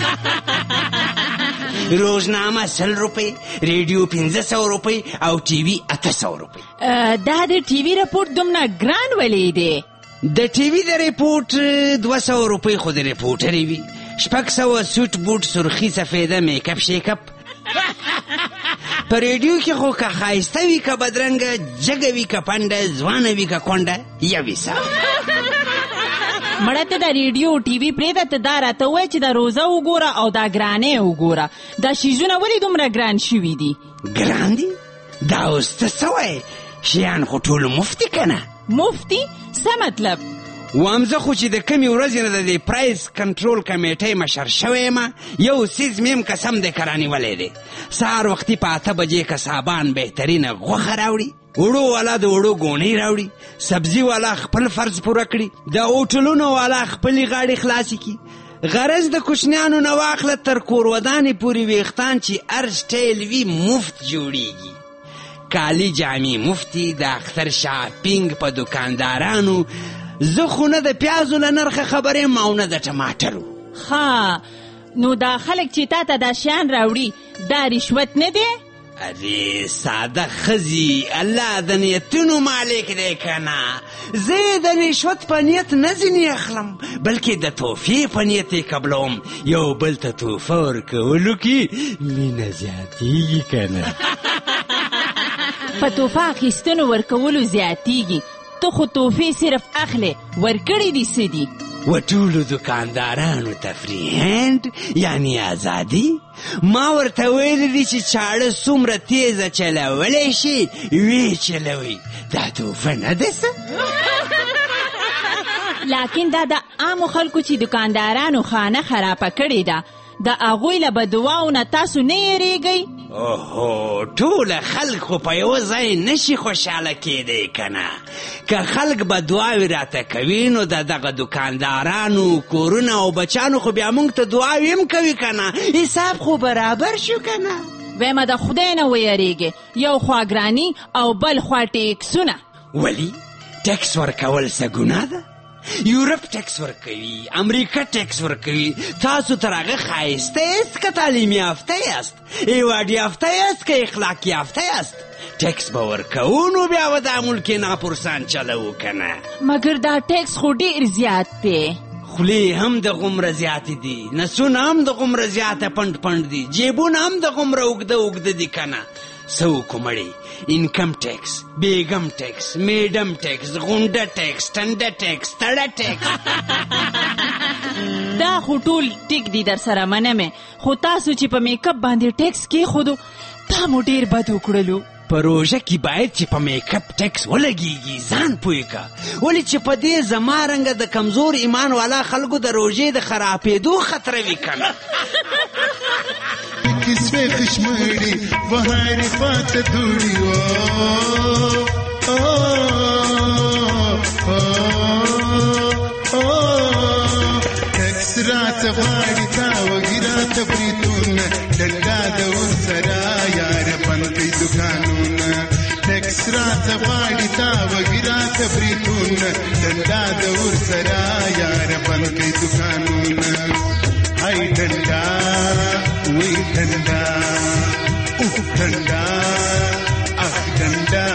[SPEAKER 2] روزنامه سل روپۍ، ریډیو پنځه سوه روپۍ او ټي وي اته سوه روپۍ.
[SPEAKER 4] دا د ټي وي رپورټ دومره ګران ولې دی؟
[SPEAKER 2] د ټي وي د رپورټ دوه سوه روپۍ خو د رپورټرې وي. شپږ سوه سوټ بوټ سرخي سفیده میک اپ شیک اپ. په ریډیو کې خو که ښایسته وي که بدرنګه، جګه وي که پنډه، ځوانه وي که کونډه، یو حساب.
[SPEAKER 4] مړه ته د ریډیو ټي وي پرېږده. ته دا راته ووایه چې دا روزه وګوره او دا ګرانۍ وګوره. دا شیزونه ولې دومره ګران شوي دي؟
[SPEAKER 2] ګران دي؟ دا اوس ته څه وایې؟ شیان خو ټولو مفتي که نه؟
[SPEAKER 4] مفتي؟ څه مطلب؟
[SPEAKER 2] وایم زه خو چې د کمې ورځې نه د دې پرایس کنټرول کمیټۍ مشر شوی یم، یو څیز مې هم قسم دی که رانیولی دی. سهار وختي په اته بجې کسابان بهترینه غوښه راوړي، وړو والا د وړو ګونۍ راوړي، سبزي والا خپل فرض پوره کړي، د هوټلونو والا خپلې غاړې خلاصې کړي. غرض د کوچنیانو نه واخله تر کورودانې پورې ویښتان چې هر سټایل وي مفت جوړیږي. کالي جامې مفتي، د اختر شاپینګ په دکاندارانو. زه خو نه د پیازو له نرخه خبر یم او نه د ټماټرو.
[SPEAKER 4] ښه نو دا خلک چې تا ته دا شیان راوړي دا رشوت نه دی؟
[SPEAKER 2] ارې ساده ښځي، الله د نیتونو مالک دی که نه. زه د رشوت په نیت نه ځینې اخلم بلکې د تحفې په نیت یې قبلوم. یو بل ته تحفه ورکولو کې مینه زیاتېږي که نه.
[SPEAKER 4] په تحفه اخیستنو ورکولو زیاتېږي. ته خو تحفې صرف اخلې، ورکړې دي څه دي؟
[SPEAKER 2] و ټولو دکاندارانو تفریحند یعنی ازادي. ما ورته ویلي دي چې چاړه څومره تیزه چلولی شي ویې چلوئ. دا تحفه نه ده څه؟
[SPEAKER 4] لاکن دا د عامو خلکو چې دکاندارانو خانه خرابه کړې ده، د هغوی له بددعاونه تاسو نه یېرېږئ؟
[SPEAKER 2] اوهو ټوله خلک خو په یوه ځای نشي خوشحاله کېدی که نه. که خلک بددعاوې راته کوي نو د دغه دکاندارانو کورونه او بچانو خو بیا موږ ته دعاوې هم کوي که نه. حساب خو برابر شو که نه.
[SPEAKER 4] ویمه د خدای نه ویریږي، یو خوا ګراني او بل خوا ټیکسونه.
[SPEAKER 2] ولی ټیکس ورکول څه ګناه ده؟ یورپ ټیکس ورکوي، امریکا ټیکس ورکوي. تاسو تر هغه ښایسته یاست که تعلیم یافته یاست، ایوارډ یافته یاست که اخلاق یافته یاست. ټیکس به ورکوو نو بیا به دا ملک ناپرسان چلوو که نه.
[SPEAKER 4] مګر دا ټیکس خو ډېر زیات دی.
[SPEAKER 2] خولې هم د غومره زیاتې دي، نسونه هم د غومره زیاته پنډ پنډ دي، جیبونه هم د غومره اوږده اوږده دي که نه. څه وکړو مړې؟ انکم ټیکس، بیګم ټیکس، میډم ټیکس، غونډه ټیکس، ټنډه ټیکس، تړه ټیکس.
[SPEAKER 4] دا خو ټول ټیک دي در سره منمه، خو تاسو چې په میک اپ باندې ټیکس کېښودو دا مو ډېر بد وکړلو.
[SPEAKER 2] په روژه کې باید چې په میک اپ ټیکس ولګېږي، ځان پوه که. ولې چې په دې زما رنګه د کمزور ایمان والا خلکو د روژې د خرابېدو خطره وي که نه.
[SPEAKER 6] کسوے خشمڑی بہاری بات دوڑی او ٹیکس رات غاڑی تا وگرات بریتون ڈنڈا دور سرا یار بنتی دکانون. ٹیکس رات غاڑی تا وگرات بریتون ڈنڈا دور سرا یار بنتی دکانون. آئی ڈنڈا وی ڈنڈا اوہ ڈنڈا اخ ڈنڈا.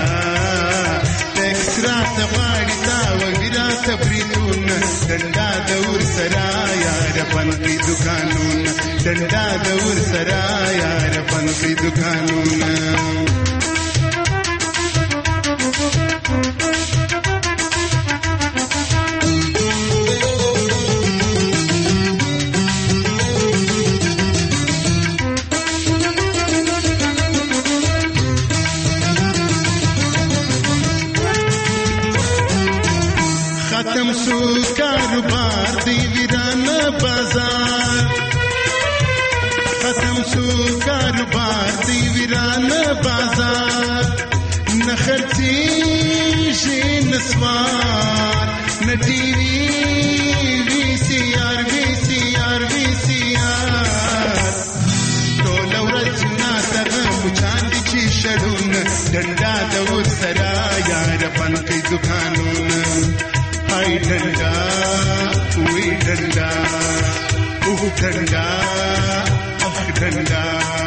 [SPEAKER 6] ٹیکس رات غاڑی تا وگرات بریتون ڈنڈا دور سرا یار بنتی دکانون. ڈنڈا دور سرا یار بنتی دکانون. ختم سو کاروبار دی ویران بازار، ختم سو کاروبار دی ویران بازار. نہ خرچیږي نسوار، نہ ٹی وی وی سی آر وی سی آر وی سی آر. ټوله ورځ ناڅه مچان دي چې شړون ډنډا د ورسره یار بنکۍ دکانونه. آئی ڈنڈا وی ڈنڈا اوہ ڈنڈا اخ ڈنڈا.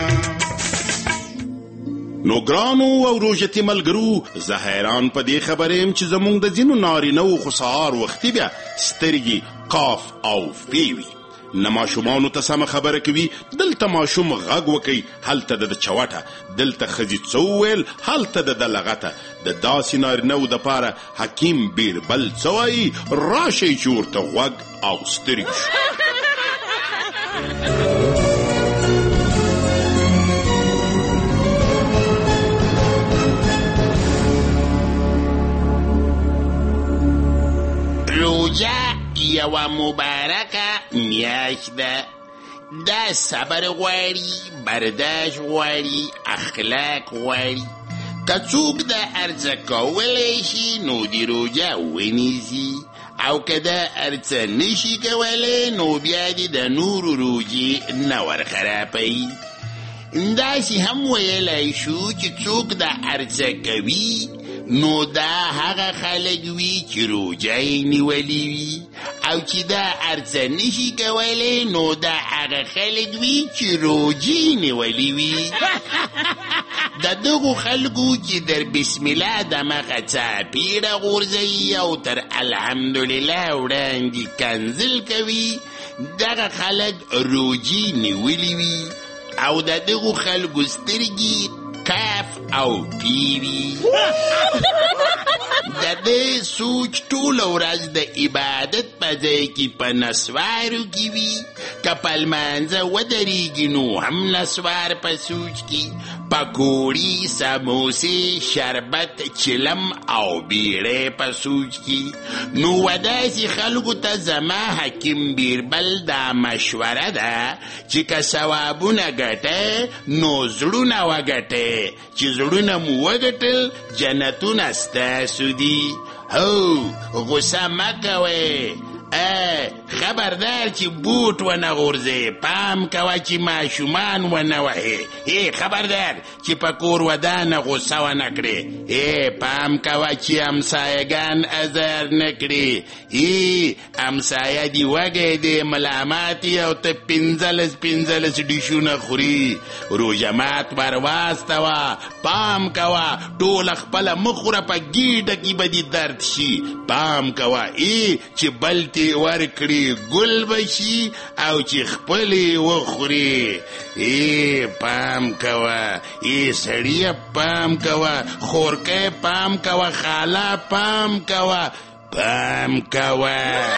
[SPEAKER 3] نو ګرانو او روژتي ملګرو، زه حیران په دې خبره یم چې زموږ د ځینو نارینهو خو سهار وختي بیا سترګې قاف او پې وي. نه ماشومانو ته سمه خبره کوي. دلته ماشوم غږ وکوي، هلته د چوټه، دلته ښځې څه وویل، هلته د ده لغته. د داسې نارینهو دپاره حکیم بیربل څه وایي؟ راشئ چې ورته غوږ او سترګې شو.
[SPEAKER 12] روژه یوه مبارکه میاشت ده. دا صبر غواړي، برداشت غواړي، اخلاق غواړي. که څوک دا ارڅه کولی شي نو د روژه ونیسي، او که دا ارڅه نشي کولی نو بیا دې د نورو روژې نه ورخرابوي. داسې هم ویلی شو چې څوک دا ارڅه کوي نو دا هغه خلک وي چې روژه یې نیولې وي، او چې دا ارڅه نشي کولی نو دا هغه خلک وي چې روژې یې نیولې وي. د دغو خلکو چې در بسم الله د مخه څاپېړه غورځوي او تر الحمدلله وړاندې کنځل کوي، دغه خلک روژې نیولې وي، او د دغو خلکو سترګې کاف او پیوي. د دې سوچ ټوله ورځ د عبادت په ځای کې په نسوارو کې وي، که په لمانځه ودرېږي نو هم نسوار په سوچ کې، پکوړي، سموسې، شربت، چلم او بیړۍ په سوچ کې. نو وداسې خلکو ته زما حکیم بیربل دا مشوره ده چې که ثوابونه ګټئ نو زړونه وګټئ، چې زړونه مو وګټل جنتونه ستاسو دي. هو غصه مه کوئ، ښه به خبردار چې بوټ ونه غورځې، پام کوه چې ماشومان ونه وهې. ای خبردار چې په کور ودانه غوسه ونه کړې. ای پام کوه چې همسایګان ازار نه کړي. ای همسایه دې وږی دی ملامات یې او ته پنځلس پنځلس ډیشونه خوري. روژه مات ور واستوه، پام کوه ټوله خپله مه خوره، په ګیډه کې به دې درد شي. پام کوه ای چې بل ته ورکړي ګل به شي او چې خپلې وخوري. ای پام کوه، ای سړیه پام کوه، خورکۍ پام کوه، خاله پام کوه، پام کوه.